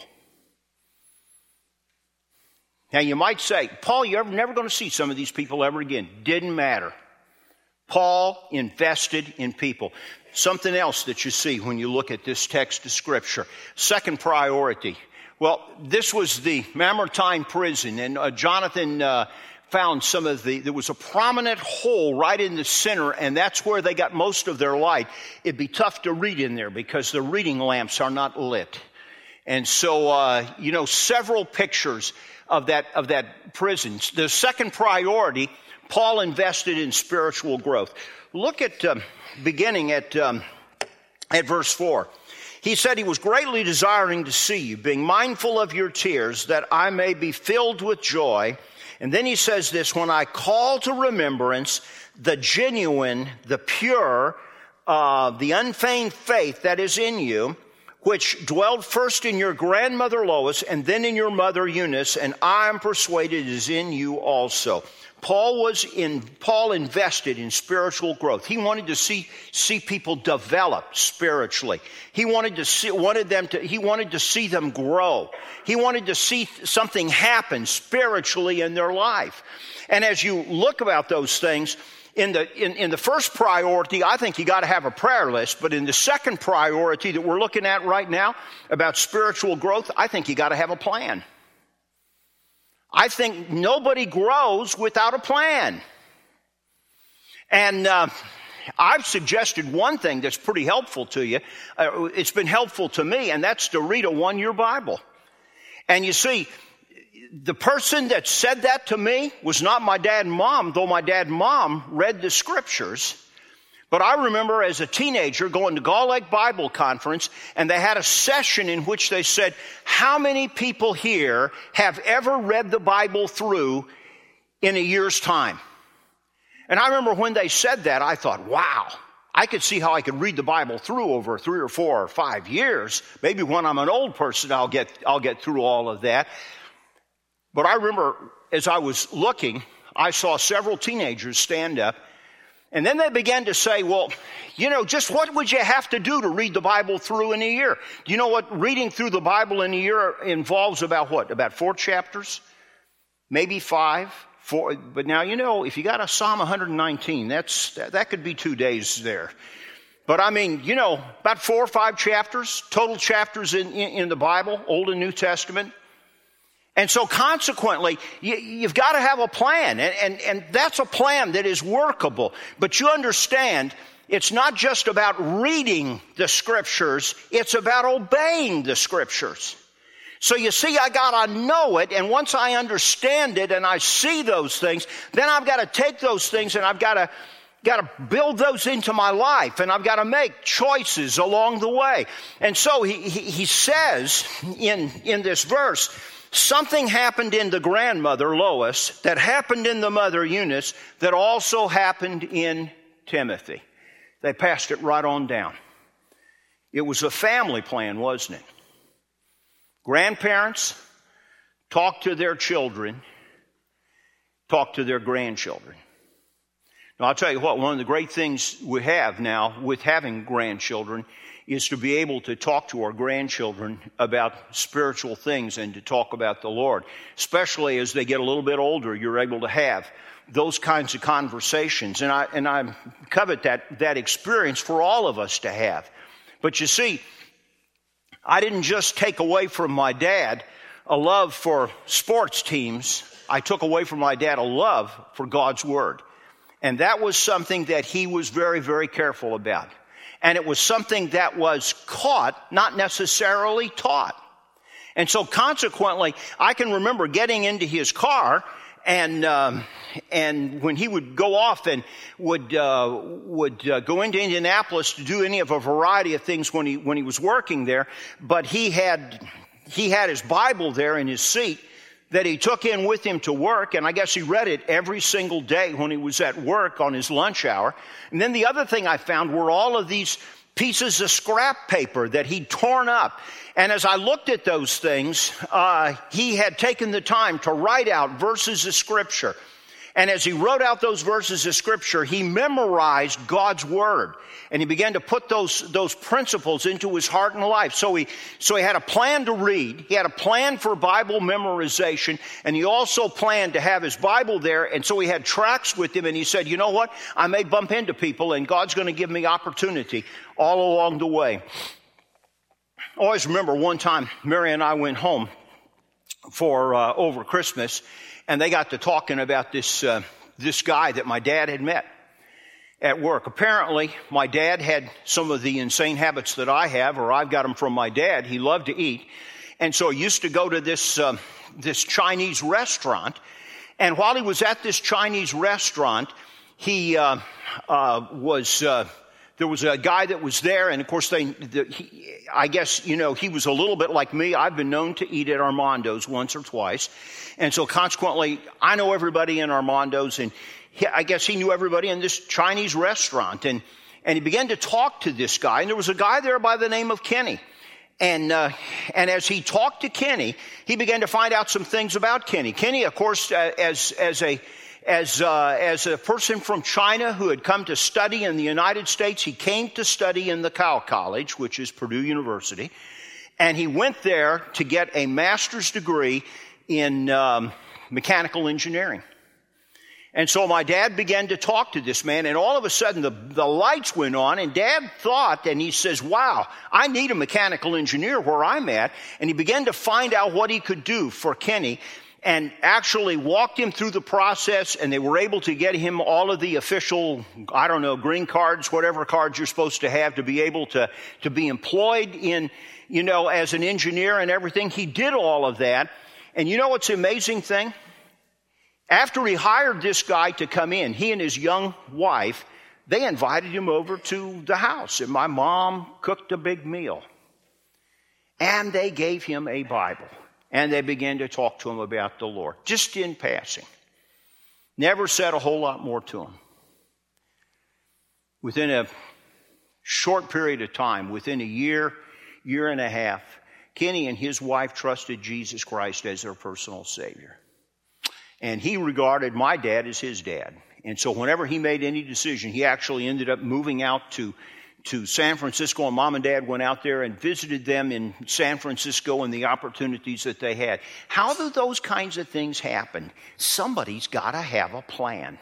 Now you might say, Paul, you're never going to see some of these people ever again. Didn't matter. Paul invested in people. Something else that you see when you look at this text of Scripture. Second priority. Well, this was the Mamertine prison, and uh, Jonathan uh, found some of the, there was a prominent hole right in the center, and that's where they got most of their light. It'd be tough to read in there because the reading lamps are not lit. And so, uh, you know, several pictures of that, of that prison. The second priority, Paul invested in spiritual growth. Look at, um, beginning at, um, at verse four. He said he was greatly desiring to see you, being mindful of your tears, that I may be filled with joy. And then he says this, when I call to remembrance the genuine, the pure, uh, the unfeigned faith that is in you, which dwelled first in your grandmother Lois and then in your mother Eunice, and I am persuaded is in you also. Paul was in, Paul invested in spiritual growth. He wanted to see, see people develop spiritually. He wanted to see, wanted them to, he wanted to see them grow. He wanted to see something happen spiritually in their life. And as you look about those things, in the, in, in the first priority, I think you got to have a prayer list. But in the second priority that we're looking at right now about spiritual growth, I think you got to have a plan. I think nobody grows without a plan. And uh, I've suggested one thing that's pretty helpful to you. Uh, it's been helpful to me, and that's to read a one-year Bible. And you see, the person that said that to me was not my dad and mom, though my dad and mom read the Scriptures. But I remember as a teenager going to Gall Lake Bible Conference, and they had a session in which they said, how many people here have ever read the Bible through in a year's time? And I remember when they said that, I thought, wow, I could see how I could read the Bible through over three or four or five years. Maybe when I'm an old person, I'll get, I'll get through all of that. But I remember as I was looking, I saw several teenagers stand up. And then they began to say, well, you know, just what would you have to do to read the Bible through in a year? Do you know what reading through the Bible in a year involves? About what? About four chapters? Maybe five? Four. But now, you know, if you got a Psalm one nineteen, that's, that could be two days there. But I mean, you know, about four or five chapters, total chapters in, in, in the Bible, Old and New Testament. And so consequently, you, you've got to have a plan, and, and, and that's a plan that is workable. But you understand, it's not just about reading the Scriptures, it's about obeying the Scriptures. So you see, I got to know it, and once I understand it and I see those things, then I've got to take those things and I've got to got to build those into my life, and I've got to make choices along the way. And so he, he, he says in, in this verse, something happened in the grandmother, Lois, that happened in the mother, Eunice, that also happened in Timothy. They passed it right on down. It was a family plan, wasn't it? Grandparents talk to their children, talk to their grandchildren. Now, I'll tell you what, one of the great things we have now with having grandchildren is to be able to talk to our grandchildren about spiritual things and to talk about the Lord. Especially as they get a little bit older, you're able to have those kinds of conversations. And I, and I covet that, that experience for all of us to have. But you see, I didn't just take away from my dad a love for sports teams. I took away from my dad a love for God's Word. And that was something that he was very, very careful about. And it was something that was caught, not necessarily taught. And so consequently, I can remember getting into his car, and um, and when he would go off and would uh, would uh, go into Indianapolis to do any of a variety of things when he when he was working there, but he had he had his Bible there in his seat that he took in with him to work, and I guess he read it every single day when he was at work on his lunch hour. And then the other thing I found were all of these pieces of scrap paper that he'd torn up. And as I looked at those things, uh, he had taken the time to write out verses of Scripture. And as he wrote out those verses of Scripture, he memorized God's Word. And he began to put those, those principles into his heart and life. So he, so he had a plan to read. He had a plan for Bible memorization. And he also planned to have his Bible there. And so he had tracts with him. And he said, you know what? I may bump into people, and God's going to give me opportunity all along the way. I always remember one time, Mary and I went home for uh, over Christmas. And they got to talking about this uh, this guy that my dad had met at work. Apparently, my dad had some of the insane habits that I have, or I've got them from my dad. He loved to eat. And so he used to go to this uh, this Chinese restaurant. And while he was at this Chinese restaurant, he uh, uh, was... Uh, There was a guy that was there, and of course, they, the, he, I guess, you know, he was a little bit like me. I've been known to eat at Armando's once or twice. And so consequently, I know everybody in Armando's, and he, I guess he knew everybody in this Chinese restaurant. And, and he began to talk to this guy, and there was a guy there by the name of Kenny. And, uh, and as he talked to Kenny, he began to find out some things about Kenny. Kenny, of course, uh, as, as a, As, uh, as a person from China who had come to study in the United States, he came to study in the Cow College, which is Purdue University. And he went there to get a master's degree in um, mechanical engineering. And so my dad began to talk to this man, and all of a sudden the, the lights went on, and Dad thought, and he says, wow, I need a mechanical engineer where I'm at. And he began to find out what he could do for Kenny, and actually walked him through the process, and they were able to get him all of the official, I don't know, green cards, whatever cards you're supposed to have to be able to, to be employed in, you know, as an engineer and everything. He did all of that. And you know what's the amazing thing? After he hired this guy to come in, he and his young wife, they invited him over to the house, and my mom cooked a big meal. And they gave him a Bible. And they began to talk to him about the Lord, just in passing. Never said a whole lot more to him. Within a short period of time, within a year, year and a half, Kenny and his wife trusted Jesus Christ as their personal Savior. And he regarded my dad as his dad. And so whenever he made any decision, he actually ended up moving out to to San Francisco, and Mom and Dad went out there and visited them in San Francisco and the opportunities that they had. How do those kinds of things happen? Somebody's got to have a plan.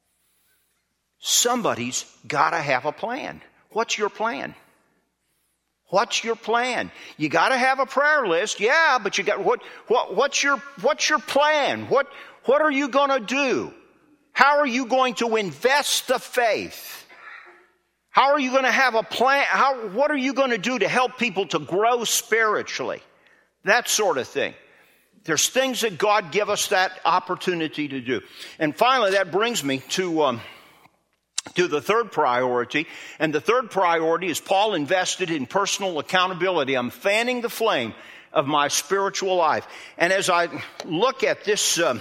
Somebody's got to have a plan. What's your plan? What's your plan? You got to have a prayer list, yeah, but you got what? What? What's your What's your plan? What What are you going to do? How are you going to invest the faith? How are you going to have a plan? How, what are you going to do to help people to grow spiritually? That sort of thing. There's things that God give us that opportunity to do. And finally, that brings me to, um, to the third priority. And the third priority is Paul invested in personal accountability. I'm fanning the flame of my spiritual life. And as I look at this, um,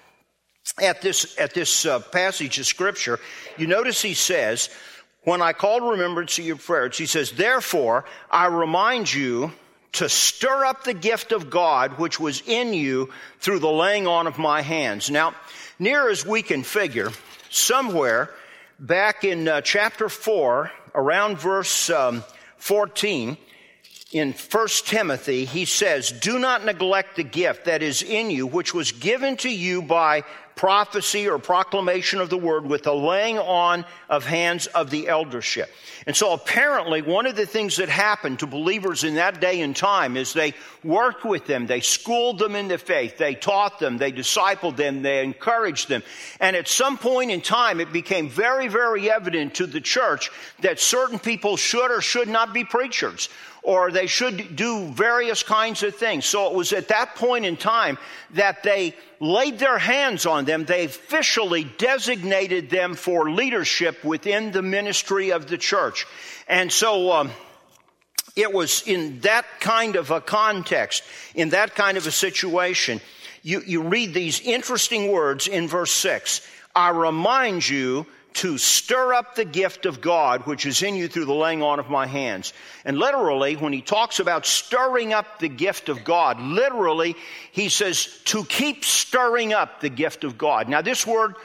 at this, at this uh, passage of Scripture, you notice he says, when I call to remembrance of your prayers, he says, therefore, I remind you to stir up the gift of God which was in you through the laying on of my hands. Now, near as we can figure, somewhere back in uh, chapter four, around verse um, fourteen, in First Timothy, he says, do not neglect the gift that is in you, which was given to you by prophecy or proclamation of the word with the laying on of hands of the eldership. And so apparently one of the things that happened to believers in that day and time is they worked with them, they schooled them in the faith, they taught them, they discipled them, they encouraged them. And at some point in time it became very, very evident to the church that certain people should or should not be preachers, or they should do various kinds of things. So it was at that point in time that they laid their hands on them. They officially designated them for leadership within the ministry of the church. And so um, it was in that kind of a context, in that kind of a situation, you, you read these interesting words in verse six. I remind you to stir up the gift of God which is in you through the laying on of my hands. And literally, when he talks about stirring up the gift of God, literally, he says to keep stirring up the gift of God. Now, this word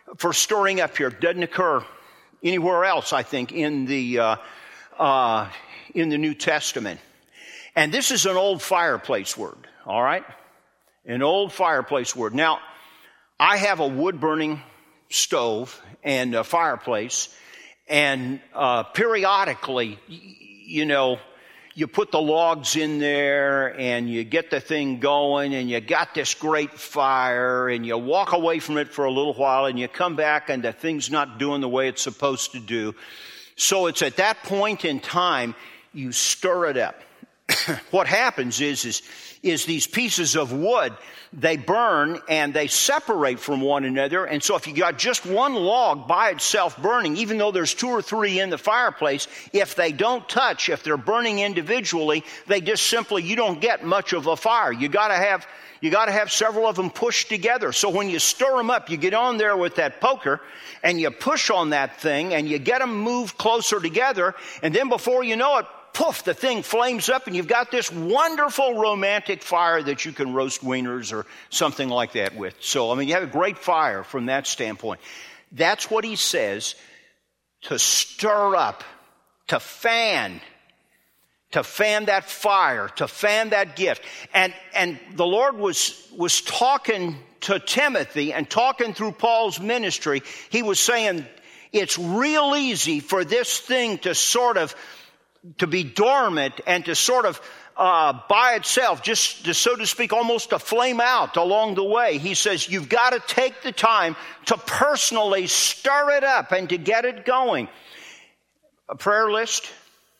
for stirring up here. It doesn't occur anywhere else, I think, in the uh, uh, in the New Testament. And this is an old fireplace word, all right? An old fireplace word. Now, I have a wood-burning stove and a fireplace, and uh, periodically, you know, you put the logs in there and you get the thing going and you got this great fire and you walk away from it for a little while and you come back and the thing's not doing the way it's supposed to do. So it's at that point in time you stir it up. What happens is, is, is these pieces of wood, they burn and they separate from one another. And so if you got just one log by itself burning, even though there's two or three in the fireplace, if they don't touch, if they're burning individually, they just simply, you don't get much of a fire. You gotta have, you gotta have several of them pushed together. So when you stir them up, you get on there with that poker and you push on that thing and you get them moved closer together. And then before you know it, poof, the thing flames up and you've got this wonderful romantic fire that you can roast wieners or something like that with. So, I mean, you have a great fire from that standpoint. That's what he says, to stir up, to fan, to fan that fire, to fan that gift. And, and the Lord was, was talking to Timothy and talking through Paul's ministry. He was saying, it's real easy for this thing to sort of to be dormant and to sort of uh, by itself, just to, so to speak, almost to flame out along the way. He says you've got to take the time to personally stir it up and to get it going. A prayer list,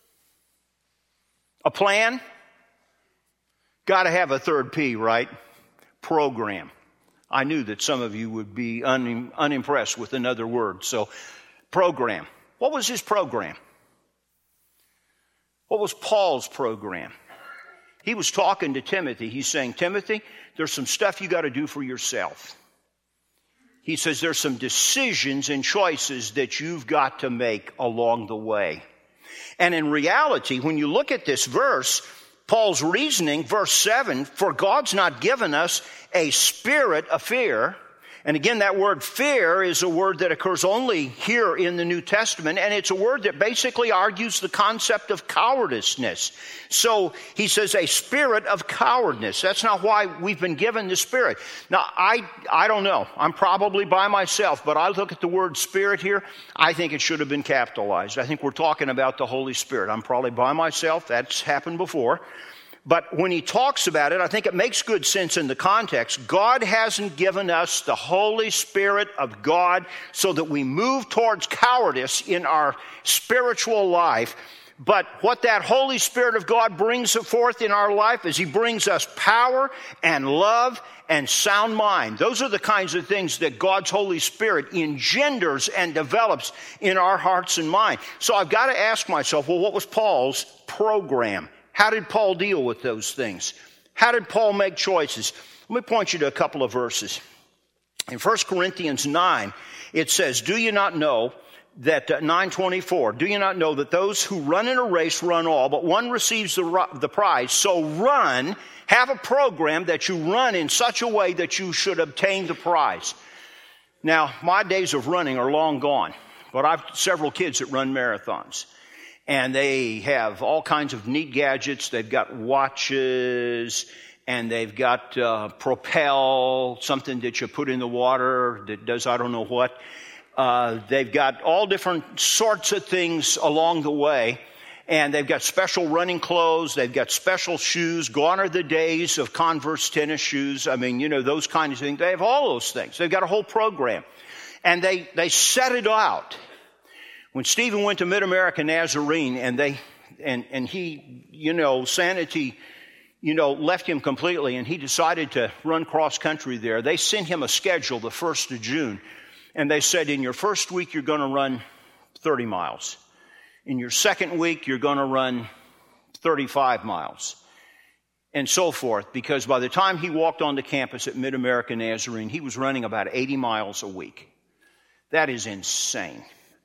a plan, got to have a third P, right? Program. I knew that some of you would be un, unimpressed with another word. So, program. What was his program? What was Paul's program? He was talking to Timothy. He's saying, Timothy, there's some stuff you got to do for yourself. He says there's some decisions and choices that you've got to make along the way. And in reality, when you look at this verse, Paul's reasoning, verse seven, for God's not given us a spirit of fear. And again, that word fear is a word that occurs only here in the New Testament, and it's a word that basically argues the concept of cowardiceness. So he says a spirit of cowardice. That's not why we've been given the Spirit. Now, I, I don't know. I'm probably by myself, but I look at the word Spirit here. I think it should have been capitalized. I think we're talking about the Holy Spirit. I'm probably by myself. That's happened before. But when he talks about it, I think it makes good sense in the context. God hasn't given us the Holy Spirit of God so that we move towards cowardice in our spiritual life. But what that Holy Spirit of God brings forth in our life is he brings us power and love and sound mind. Those are the kinds of things that God's Holy Spirit engenders and develops in our hearts and mind. So I've got to ask myself, well, what was Paul's program? How did Paul deal with those things? How did Paul make choices? Let me point you to a couple of verses. In First Corinthians nine, it says, do you not know that, uh, nine twenty-four, do you not know that those who run in a race run all, but one receives the, the prize? So run, have a program that you run in such a way that you should obtain the prize. Now, my days of running are long gone, but I've several kids that run marathons. And they have all kinds of neat gadgets. They've got watches, and they've got uh, Propel, something that you put in the water that does I don't know what. Uh, they've got all different sorts of things along the way. And they've got special running clothes. They've got special shoes. Gone are the days of Converse tennis shoes. I mean, you know, those kinds of things. They have all those things. They've got a whole program. And they, they set it out. When Stephen went to Mid-America Nazarene and they, and, and he, you know, sanity, you know, left him completely and he decided to run cross country there, they sent him a schedule the first of June. And they said, in your first week, you're going to run thirty miles. In your second week, you're going to run thirty-five miles. And so forth. Because by the time he walked onto campus at Mid-America Nazarene, he was running about eighty miles a week. That is insane.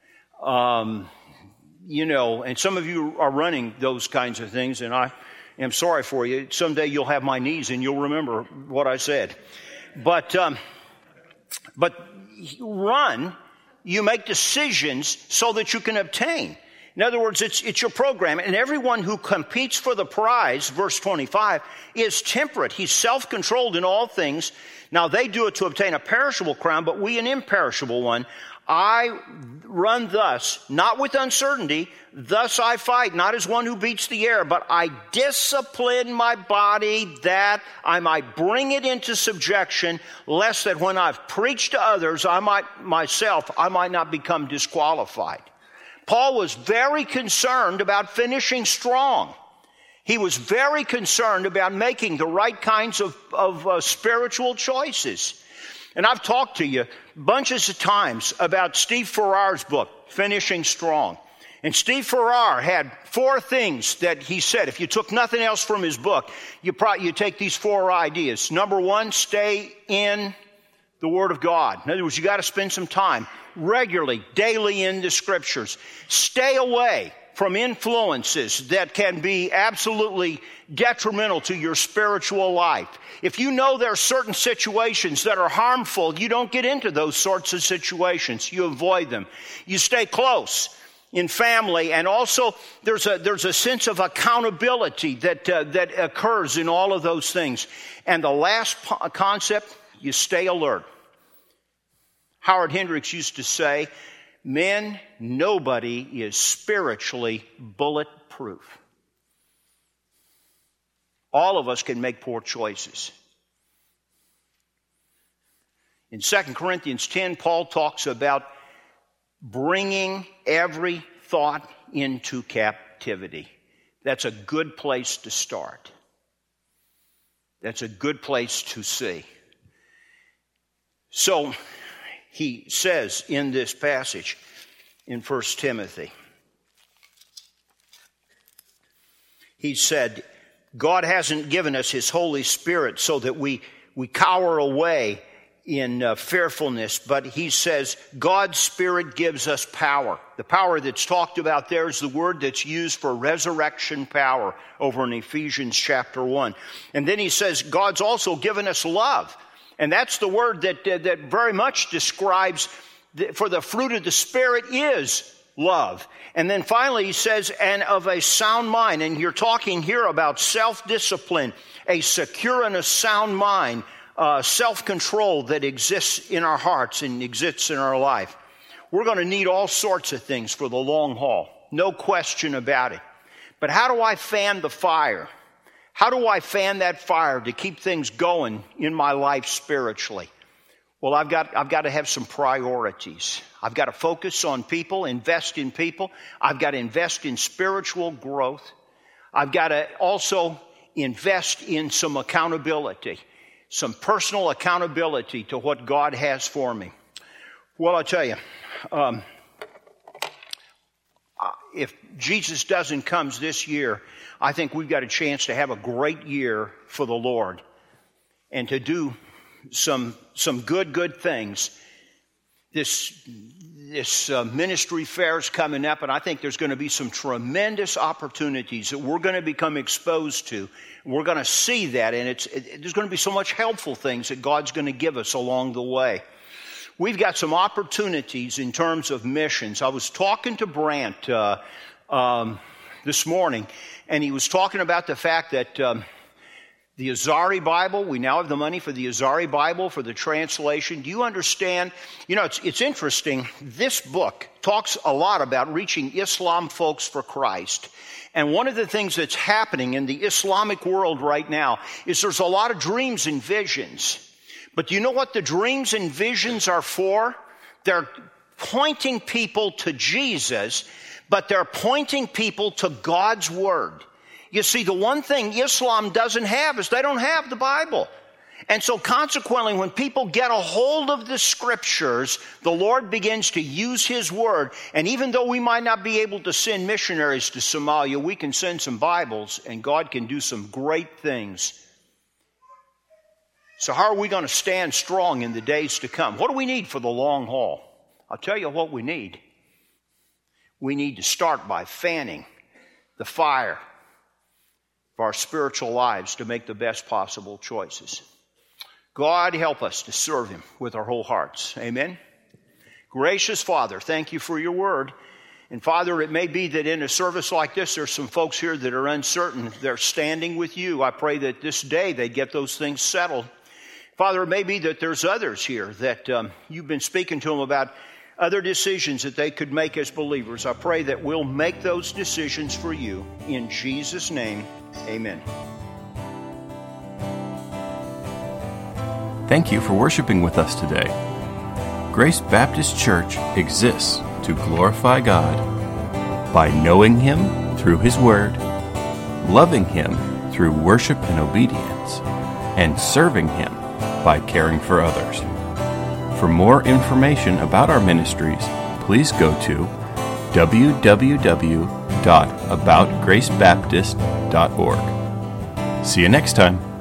Um, you know, and some of you are running those kinds of things, and I am sorry for you. Someday you'll have my knees and you'll remember what I said. But, um, but run, you make decisions so that you can obtain. In other words, it's, it's your program. And everyone who competes for the prize, verse twenty-five, is temperate. He's self-controlled in all things. Now they do it to obtain a perishable crown, but we an imperishable one. I run thus, not with uncertainty. Thus I fight, not as one who beats the air, but I discipline my body that I might bring it into subjection, lest that when I've preached to others, I might myself, I might not become disqualified. Paul was very concerned about finishing strong. He was very concerned about making the right kinds of, of uh, spiritual choices. And I've talked to you bunches of times about Steve Farrar's book, Finishing Strong. And Steve Farrar had four things that he said. If you took nothing else from his book, you probably you take these four ideas. Number one, stay in the Word of God. In other words, you got to spend some time regularly, daily in the Scriptures. Stay away from influences that can be absolutely detrimental to your spiritual life. If you know there are certain situations that are harmful, you don't get into those sorts of situations. You avoid them. You stay close in family, and also there's a there's a sense of accountability that uh, that occurs in all of those things. And the last po- concept, you stay alert. Howard Hendricks used to say, men, nobody is spiritually bulletproof. All of us can make poor choices. In Second Corinthians ten, Paul talks about bringing every thought into captivity. That's a good place to start. That's a good place to see. So, he says in this passage in First Timothy, he said, God hasn't given us His Holy Spirit so that we, we cower away in uh, fearfulness, but he says God's Spirit gives us power. The power that's talked about there is the word that's used for resurrection power over in Ephesians chapter one. And then he says God's also given us love. And that's the word that, uh, that very much describes, the, for the fruit of the Spirit is love. And then finally he says, and of a sound mind. And you're talking here about self-discipline, a secure and a sound mind, uh, self-control that exists in our hearts and exists in our life. We're going to need all sorts of things for the long haul. No question about it. But how do I fan the fire? How do I fan that fire to keep things going in my life spiritually? Well, I've got, I've got to have some priorities. I've got to focus on people, invest in people. I've got to invest in spiritual growth. I've got to also invest in some accountability, some personal accountability to what God has for me. Well, I tell you, um, if Jesus doesn't come this year, I think we've got a chance to have a great year for the Lord and to do some some good, good things. This, this uh, ministry fair is coming up, and I think there's going to be some tremendous opportunities that we're going to become exposed to. We're going to see that, and it's it, there's going to be so much helpful things that God's going to give us along the way. We've got some opportunities in terms of missions. I was talking to Brant uh, um, this morning, and he was talking about the fact that um, the Azari Bible, we now have the money for the Azari Bible, for the translation. Do you understand? You know, it's, it's interesting. This book talks a lot about reaching Islam folks for Christ. And one of the things that's happening in the Islamic world right now is there's a lot of dreams and visions. But do you know what the dreams and visions are for? They're pointing people to Jesus, but they're pointing people to God's Word. You see, the one thing Islam doesn't have is they don't have the Bible. And so consequently, when people get a hold of the Scriptures, the Lord begins to use His Word. And even though we might not be able to send missionaries to Somalia, we can send some Bibles, and God can do some great things. So how are we going to stand strong in the days to come? What do we need for the long haul? I'll tell you what we need. We need to start by fanning the fire of our spiritual lives to make the best possible choices. God help us to serve Him with our whole hearts. Amen. Gracious Father, thank you for your word. And Father, it may be that in a service like this, there's some folks here that are uncertain. They're standing with you. I pray that this day they get those things settled. Father, it may be that there's others here that um, you've been speaking to them about other decisions that they could make as believers. I pray that we'll make those decisions for you. In Jesus' name, amen. Thank you for worshiping with us today. Grace Baptist Church exists to glorify God by knowing Him through His Word, loving Him through worship and obedience, and serving Him by caring for others. For more information about our ministries, please go to w w w dot about grace baptist dot org. See you next time.